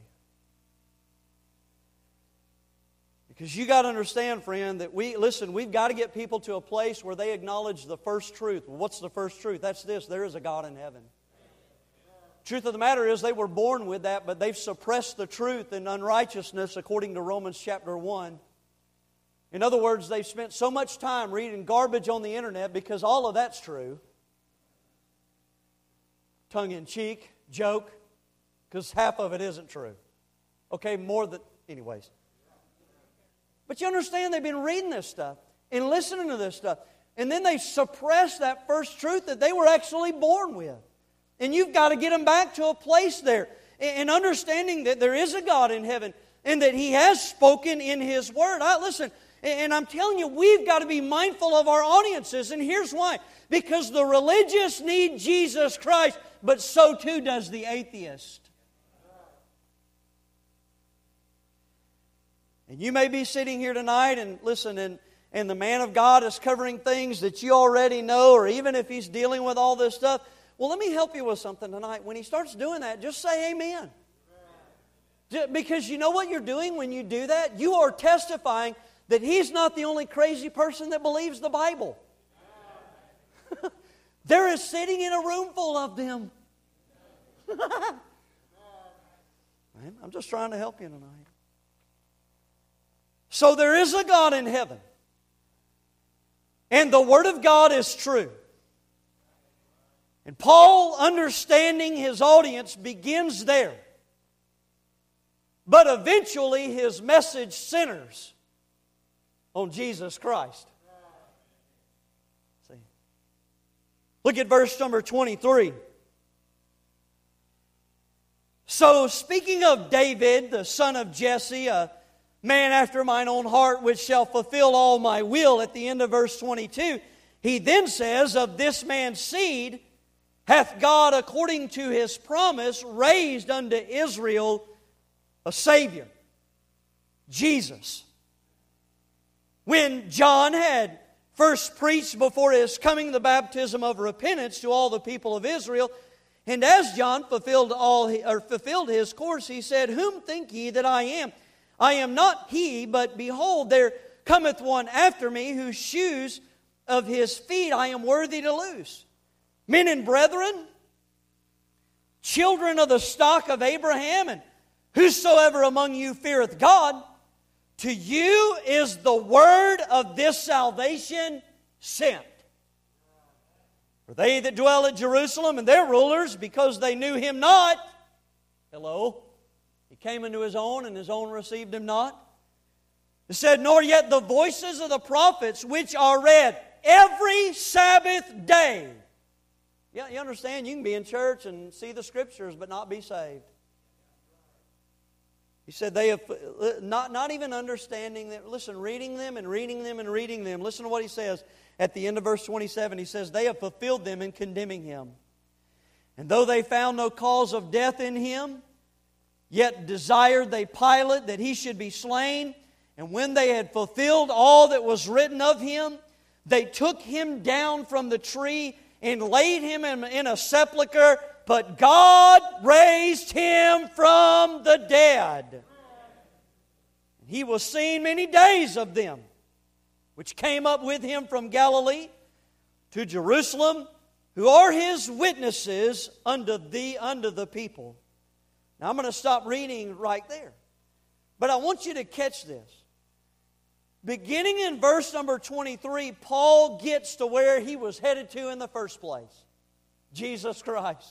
B: Because you got to understand, friend, that we, listen, we've got to get people to a place where they acknowledge the first truth. Well, what's the first truth? That's this: there is a God in heaven. Truth of the matter is they were born with that, but they've suppressed the truth in unrighteousness according to Romans chapter one. In other words, they've spent so much time reading garbage on the internet because all of that's true. Tongue-in-cheek, joke, because half of it isn't true. Okay, more than, anyways. But you understand, they've been reading this stuff and listening to this stuff. And then they suppress that first truth that they were actually born with. And you've got to get them back to a place there. And understanding that there is a God in heaven and that He has spoken in His Word. I, listen, and I'm telling you, we've got to be mindful of our audiences. And here's why. Because the religious need Jesus Christ, but so too does the atheist. And you may be sitting here tonight and listen, and, and the man of God is covering things that you already know, or even if he's dealing with all this stuff. Well, let me help you with something tonight. When he starts doing that, just say amen. Amen. Because you know what you're doing when you do that? You are testifying that he's not the only crazy person that believes the Bible. There is sitting in a room full of them. I'm just trying to help you tonight. So there is a God in heaven. And the Word of God is true. And Paul, understanding his audience, begins there. But eventually his message centers on Jesus Christ. See. Look at verse number twenty-three. So, speaking of David, the son of Jesse, a man after mine own heart, which shall fulfill all my will, at the end of verse twenty-two, he then says, of this man's seed hath God, according to His promise, raised unto Israel a Savior, Jesus. When John had first preached before his coming the baptism of repentance to all the people of Israel, and as John fulfilled all or fulfilled his course, he said, whom think ye that I am? I am not he, but behold, there cometh one after me, whose shoes of his feet I am worthy to loose. Men and brethren, children of the stock of Abraham, and whosoever among you feareth God, to you is the word of this salvation sent. For they that dwell at Jerusalem and their rulers, because they knew Him not, hello, He came into His own, and His own received Him not. It said, nor yet the voices of the prophets, which are read every Sabbath day. Yeah, you understand? You can be in church and see the Scriptures, but not be saved. He said they have, not, not even understanding them. Listen, reading them and reading them and reading them. Listen to what he says at the end of verse twenty-seven. He says, they have fulfilled them in condemning Him. And though they found no cause of death in Him, yet desired they Pilate that He should be slain. And when they had fulfilled all that was written of Him, they took Him down from the tree and laid Him in, in a sepulchre. But God raised Him from the dead. He was seen many days of them, which came up with Him from Galilee to Jerusalem, who are His witnesses unto thee, unto the people. Now I'm going to stop reading right there. But I want you to catch this. Beginning in verse number twenty-three, Paul gets to where he was headed to in the first place. Jesus Christ.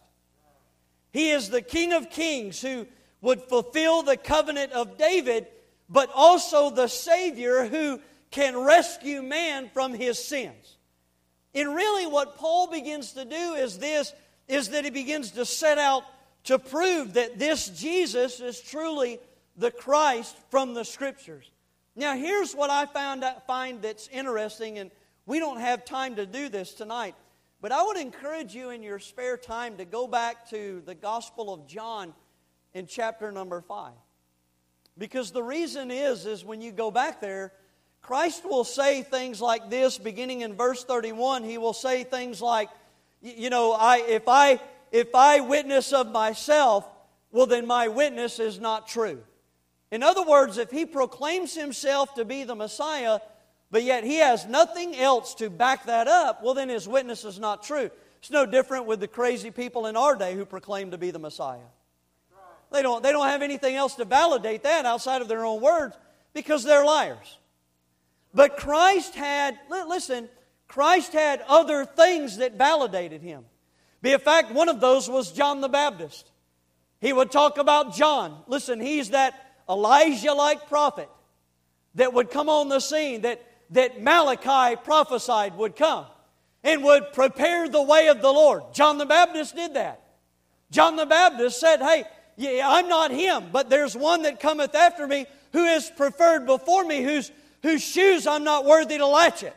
B: He is the King of Kings who would fulfill the covenant of David, but also the Savior who can rescue man from his sins. And really what Paul begins to do is this, is that he begins to set out to prove that this Jesus is truly the Christ from the Scriptures. Now here's what I found out, find that's interesting, and we don't have time to do this tonight. But I would encourage you in your spare time to go back to the Gospel of John in chapter number five. Because the reason is, is when you go back there, Christ will say things like this, beginning in verse thirty-one. He will say things like, you know, I if I if I witness of myself, well then my witness is not true. In other words, if He proclaims Himself to be the Messiah, but yet He has nothing else to back that up, well then His witness is not true. It's no different with the crazy people in our day who proclaim to be the Messiah. They don't, they don't have anything else to validate that outside of their own words because they're liars. But Christ had, listen, Christ had other things that validated Him. In fact, one of those was John the Baptist. He would talk about John. Listen, he's that Elijah-like prophet that would come on the scene, that that Malachi prophesied would come and would prepare the way of the Lord. John the Baptist did that. John the Baptist said, hey, yeah, I'm not him, but there's one that cometh after me who is preferred before me, whose, whose shoes I'm not worthy to latch it.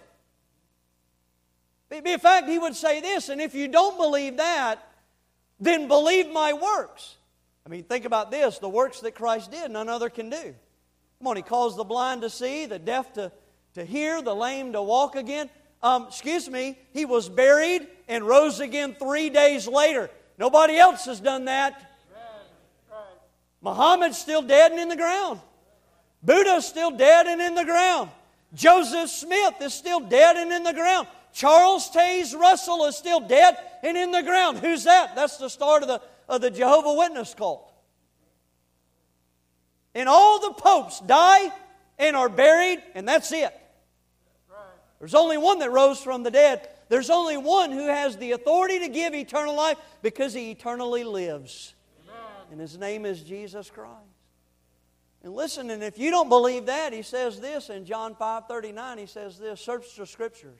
B: In fact, he would say this, and if you don't believe that, then believe my works. I mean, think about this, the works that Christ did, none other can do. Come on, He caused the blind to see, the deaf to to hear, the lame to walk again. Um, excuse me, He was buried and rose again three days later. Nobody else has done that. Right. Right. Muhammad's still dead and in the ground. Buddha's still dead and in the ground. Joseph Smith is still dead and in the ground. Charles Taze Russell is still dead and in the ground. Who's that? That's the start of the, of the Jehovah Witness cult. And all the popes die and are buried, and that's it. There's only one that rose from the dead. there's only one who has the authority to give eternal life because He eternally lives. And His name is Jesus Christ. And listen, and if you don't believe that, He says this in John five thirty-nine, He says this, search the Scriptures.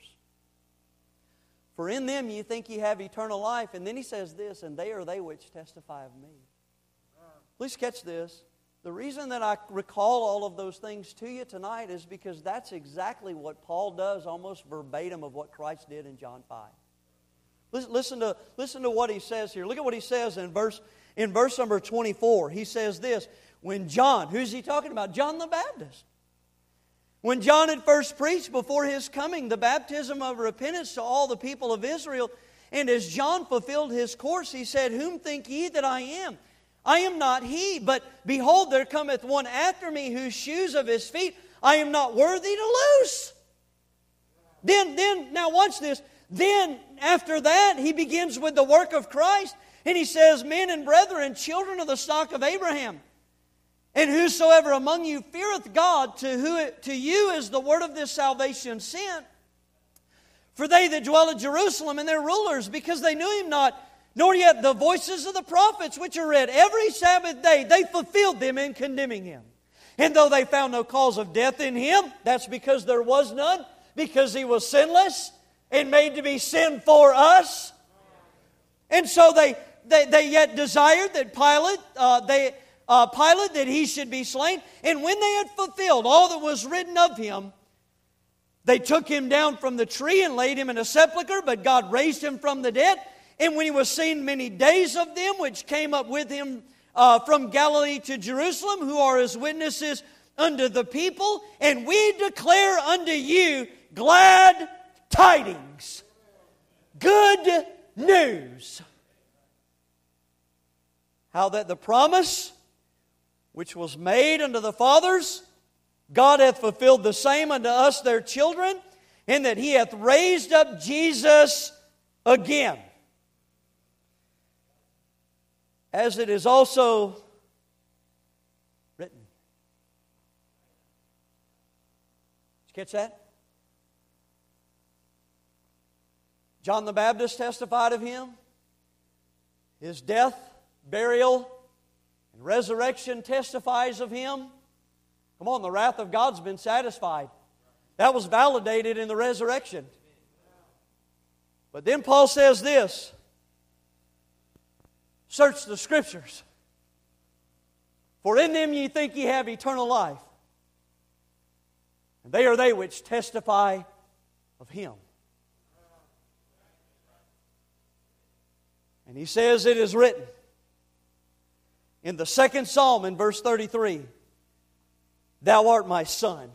B: For in them you think ye have eternal life. And then He says this, and they are they which testify of me. Please catch this. The reason that I recall all of those things to you tonight is because that's exactly what Paul does, almost verbatim of what Christ did in John five. Listen, listen to, listen to what he says here. Look at what he says in verse, in verse number twenty-four. He says this, when John, who's he talking about? John the Baptist. When John had first preached before his coming the baptism of repentance to all the people of Israel, and as John fulfilled his course, he said, whom think ye that I am? I am not he, but behold, there cometh one after me, whose shoes of his feet I am not worthy to loose. Then, then, now watch this. Then, after that, he begins with the work of Christ, and he says, men and brethren, children of the stock of Abraham, and whosoever among you feareth God, to, who, to you is the word of this salvation sent. For they that dwell at Jerusalem and their rulers, because they knew Him not, nor yet the voices of the prophets which are read every Sabbath day, they fulfilled them in condemning Him. And though they found no cause of death in Him, that's because there was none, because He was sinless and made to be sin for us. And so they they, they yet desired that Pilate, uh, they, uh, Pilate that He should be slain. And when they had fulfilled all that was written of Him, they took Him down from the tree and laid Him in a sepulchre, but God raised Him from the dead. And when He was seen many days of them, which came up with Him uh, from Galilee to Jerusalem, who are His witnesses unto the people, and we declare unto you glad tidings, good news, how that the promise which was made unto the fathers, God hath fulfilled the same unto us their children, and that He hath raised up Jesus again, as it is also written. Did you catch that? John the Baptist testified of Him. His death, burial, and resurrection testifies of Him. Come on, the wrath of God's been satisfied. That was validated in the resurrection. But then Paul says this, search the Scriptures, for in them ye think ye have eternal life, and they are they which testify of Him. And he says it is written in the second Psalm in verse thirty-three, Thou art my Son.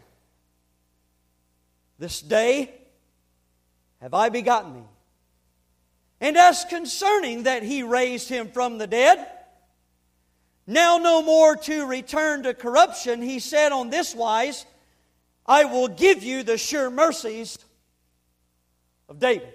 B: This day have I begotten thee. And as concerning that He raised Him from the dead, now no more to return to corruption, He said on this wise, I will give you the sure mercies of David.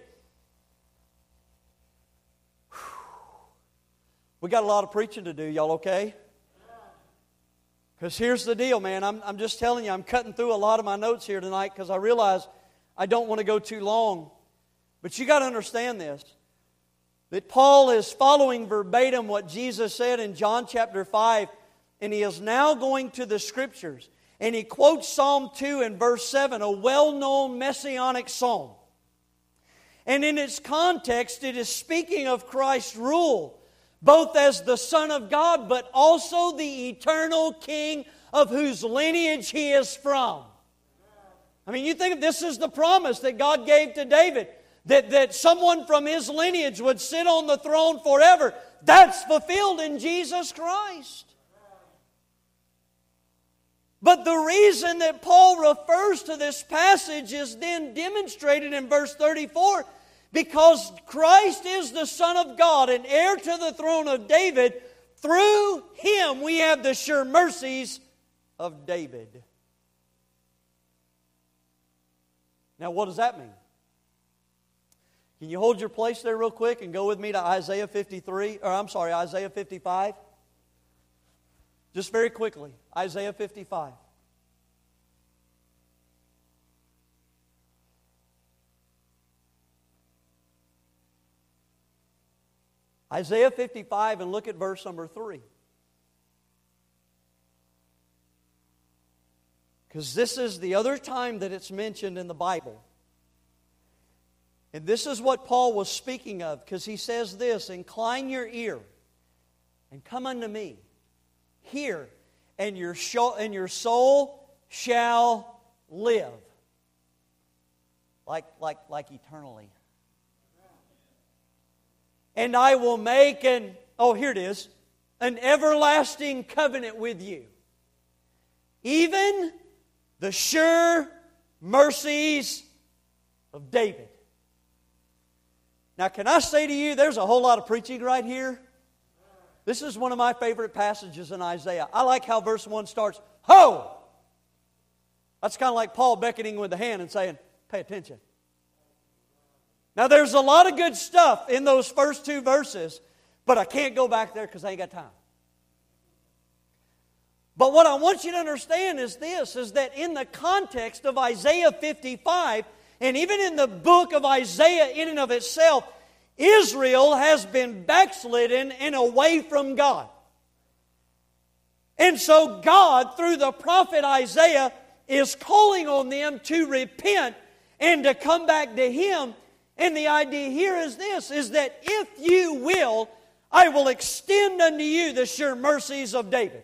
B: Whew. We got a lot of preaching to do, y'all okay? Because here's the deal, man. I'm, I'm just telling you, I'm cutting through a lot of my notes here tonight because I realize I don't want to go too long. But you got to understand this. That Paul is following verbatim what Jesus said in John chapter five, and he is now going to the Scriptures. And he quotes Psalm two in verse seven, a well-known messianic psalm. And in its context, it is speaking of Christ's rule, both as the Son of God, but also the eternal King of whose lineage He is from. I mean, you think this is the promise that God gave to David. That, that someone from his lineage would sit on the throne forever. That's fulfilled in Jesus Christ. But the reason that Paul refers to this passage is then demonstrated in verse thirty-four, because Christ is the Son of God and heir to the throne of David. Through Him we have the sure mercies of David. Now what does that mean? Can you hold your place there real quick and go with me to Isaiah fifty-three, or I'm sorry, Isaiah fifty-five? Just very quickly, Isaiah fifty-five. Isaiah fifty-five, and look at verse number three. Because this is the other time that it's mentioned in the Bible. And this is what Paul was speaking of, because he says this, incline your ear and come unto me. Hear, and your, sho- and your soul shall live. Like, like, like eternally. And I will make an, oh here it is, an everlasting covenant with you. Even the sure mercies of David. Now, can I say to you, there's a whole lot of preaching right here. This is one of my favorite passages in Isaiah. I like how verse one starts, ho! That's kind of like Paul beckoning with the hand and saying, pay attention. Now, there's a lot of good stuff in those first two verses, but I can't go back there because I ain't got time. But what I want you to understand is this, is that in the context of Isaiah fifty-five, and even in the book of Isaiah in and of itself, Israel has been backslidden and away from God. And so God, through the prophet Isaiah, is calling on them to repent and to come back to Him. And the idea here is this, is that if you will, I will extend unto you the sure mercies of David.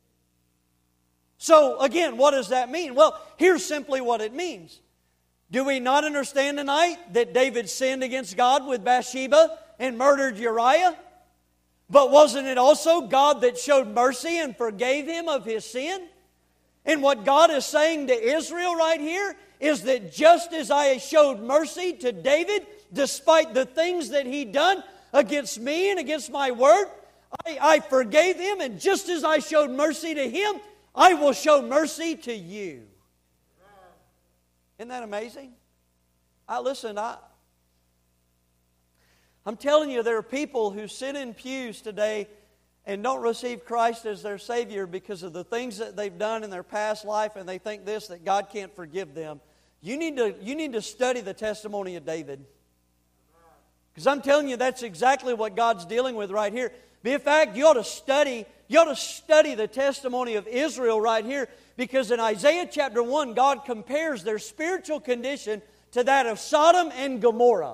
B: So, again, what does that mean? Well, here's simply what it means. Do we not understand tonight that David sinned against God with Bathsheba and murdered Uriah? But wasn't it also God that showed mercy and forgave him of his sin? And what God is saying to Israel right here is that just as I showed mercy to David, despite the things that he'd done against me and against my word, I, I forgave him, and just as I showed mercy to him, I will show mercy to you. Isn't that amazing? I listen, I, I'm telling you, there are people who sit in pews today and don't receive Christ as their Savior because of the things that they've done in their past life, and they think this, that God can't forgive them. You need to, you need to study the testimony of David. Because I'm telling you, that's exactly what God's dealing with right here. In fact, you ought to study, you ought to study the testimony of Israel right here, because in Isaiah chapter one, God compares their spiritual condition to that of Sodom and Gomorrah.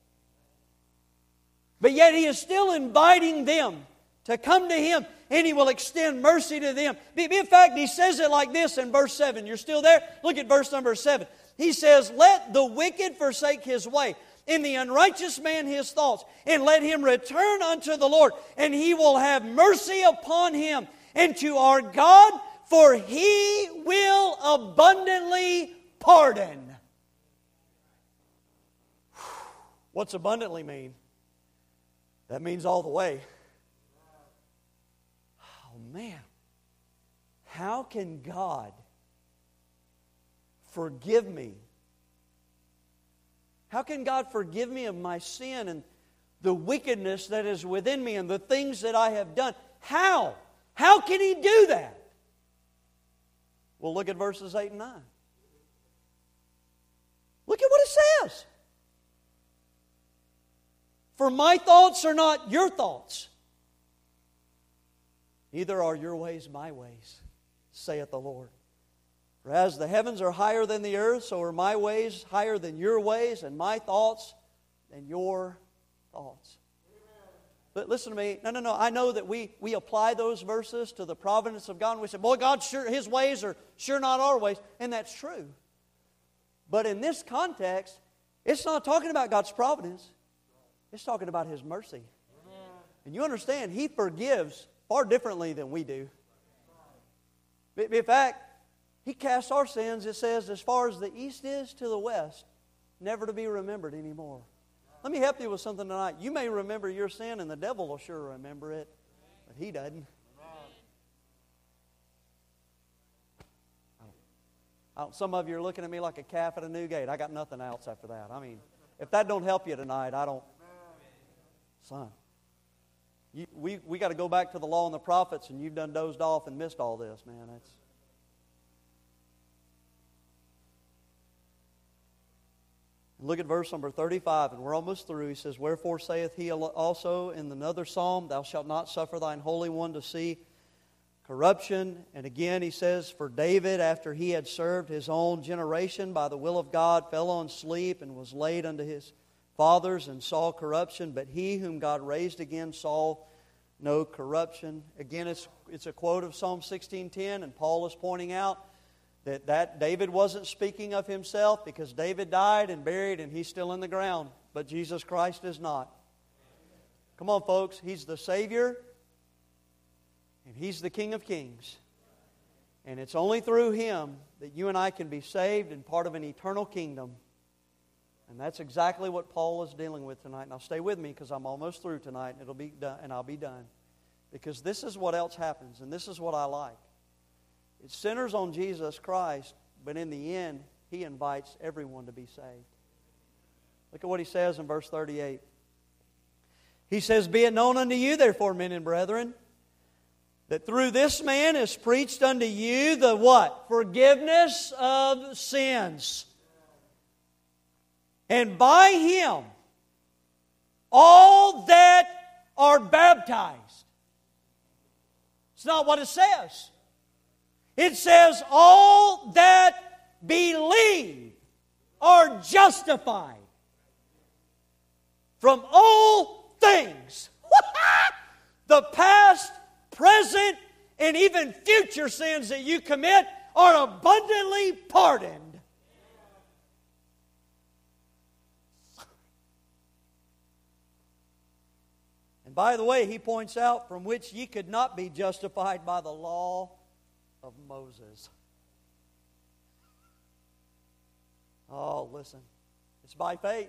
B: But yet He is still inviting them to come to Him, and He will extend mercy to them. In fact, He says it like this in verse seven. You're still there? Look at verse number seven. He says, let the wicked forsake his way, and the unrighteous man his thoughts, and let him return unto the Lord, and He will have mercy upon him, and to our God, for He will abundantly pardon. What's abundantly mean? That means all the way. Oh man, how can God forgive me? How can God forgive me of my sin and the wickedness that is within me and the things that I have done? How? How can He do that? Well, look at verses eight and nine. Look at what it says. For my thoughts are not your thoughts, neither are your ways my ways, saith the Lord. For as the heavens are higher than the earth, so are my ways higher than your ways, and my thoughts than your thoughts. But listen to me. No, no, no. I know that we, we apply those verses to the providence of God. And we say, boy, God, sure, His ways are sure not our ways. And that's true. But in this context, it's not talking about God's providence. It's talking about His mercy. And you understand, He forgives far differently than we do. In fact, He casts our sins, it says, as far as the east is to the west, never to be remembered anymore. Let me help you with something tonight. You may remember your sin, and the devil will sure remember it, but he doesn't. I don't, some of you are looking at me like a calf at a new gate. I got nothing else after that. I mean, if that don't help you tonight, I don't. Son, you, we we got to go back to the law and the prophets, and you've done dozed off and missed all this, man. That's. Look at verse number thirty-five, and we're almost through. He says, Wherefore saith he also in another psalm, Thou shalt not suffer thine Holy One to see corruption. And again he says, For David, after he had served his own generation by the will of God, fell on sleep and was laid unto his fathers and saw corruption. But he whom God raised again saw no corruption. Again, it's, it's a quote of Psalm sixteen ten, and Paul is pointing out that, that David wasn't speaking of himself, because David died and buried and he's still in the ground. But Jesus Christ is not. Come on, folks. He's the Savior and He's the King of Kings. And it's only through Him that you and I can be saved and part of an eternal kingdom. And that's exactly what Paul is dealing with tonight. Now stay with me, because I'm almost through tonight, and it'll be done, and I'll be done. Because this is what else happens, and this is what I like. It centers on Jesus Christ, but in the end, He invites everyone to be saved. Look at what He says in verse thirty-eight. He says, Be it known unto you, therefore, men and brethren, that through this man is preached unto you the what? Forgiveness of sins. And by Him, all that are baptized. It's not what it says. It says, all that believe are justified from all things. The past, present, and even future sins that you commit are abundantly pardoned. And by the way, he points out, from which ye could not be justified by the law of Moses. Oh, listen. It's by faith.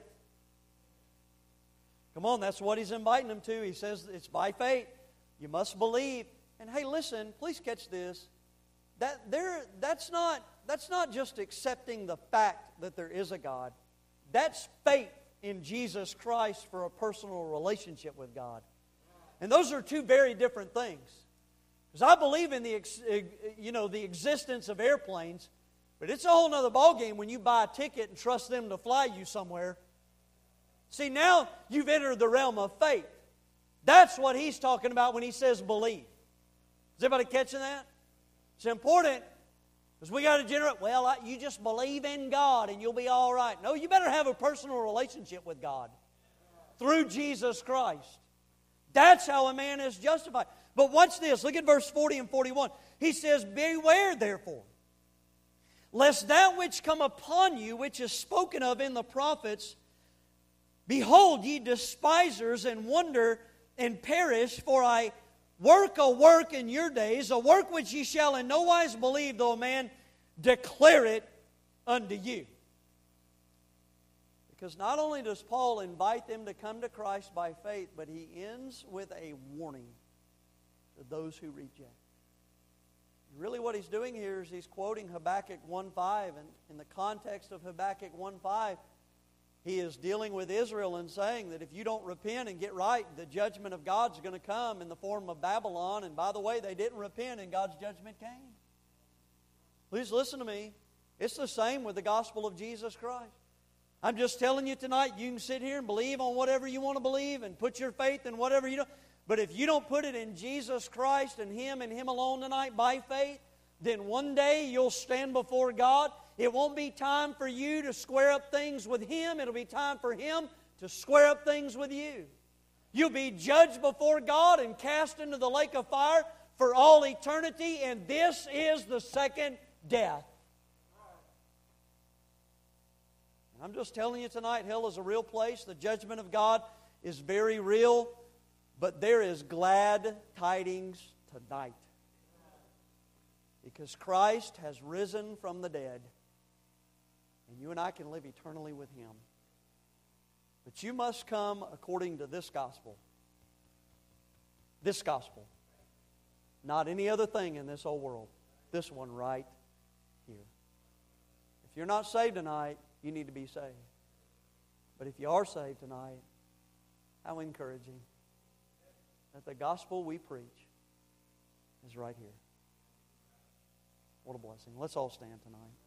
B: Come on, that's what he's inviting them to. He says it's by faith. You must believe. And hey, listen, please catch this. That there that's not that's not just accepting the fact that there is a God. That's faith in Jesus Christ for a personal relationship with God. And those are two very different things. Because I believe in the you know the existence of airplanes, but it's a whole other ballgame when you buy a ticket and trust them to fly you somewhere. See, now you've entered the realm of faith. That's what he's talking about when he says believe. Is everybody catching that? It's important, because we got to generate, well, you just believe in God and you'll be all right. No, you better have a personal relationship with God through Jesus Christ. That's how a man is justified. But watch this. Look at verse forty and forty-one. He says, Beware, therefore, lest that which come upon you, which is spoken of in the prophets, behold, ye despisers, and wonder and perish, for I work a work in your days, a work which ye shall in no wise believe, though a man declare it unto you. Because not only does Paul invite them to come to Christ by faith, but he ends with a warning to those who reject. Really what he's doing here is he's quoting Habakkuk one five, and in the context of Habakkuk one five, he is dealing with Israel and saying that if you don't repent and get right, the judgment of God's going to come in the form of Babylon. And by the way, they didn't repent and God's judgment came. Please listen to me. It's the same with the gospel of Jesus Christ. I'm just telling you tonight, you can sit here and believe on whatever you want to believe and put your faith in whatever you don't. But if you don't put it in Jesus Christ and Him and Him alone tonight by faith, then one day you'll stand before God. It won't be time for you to square up things with Him. It'll be time for Him to square up things with you. You'll be judged before God and cast into the lake of fire for all eternity, and this is the second death. I'm just telling you tonight, hell is a real place. The judgment of God is very real, but there is glad tidings tonight. Because Christ has risen from the dead. And you and I can live eternally with Him. But you must come according to this gospel. This gospel. Not any other thing in this whole world. This one right here. If you're not saved tonight, you need to be saved. But if you are saved tonight, how encouraging that the gospel we preach is right here. What a blessing. Let's all stand tonight.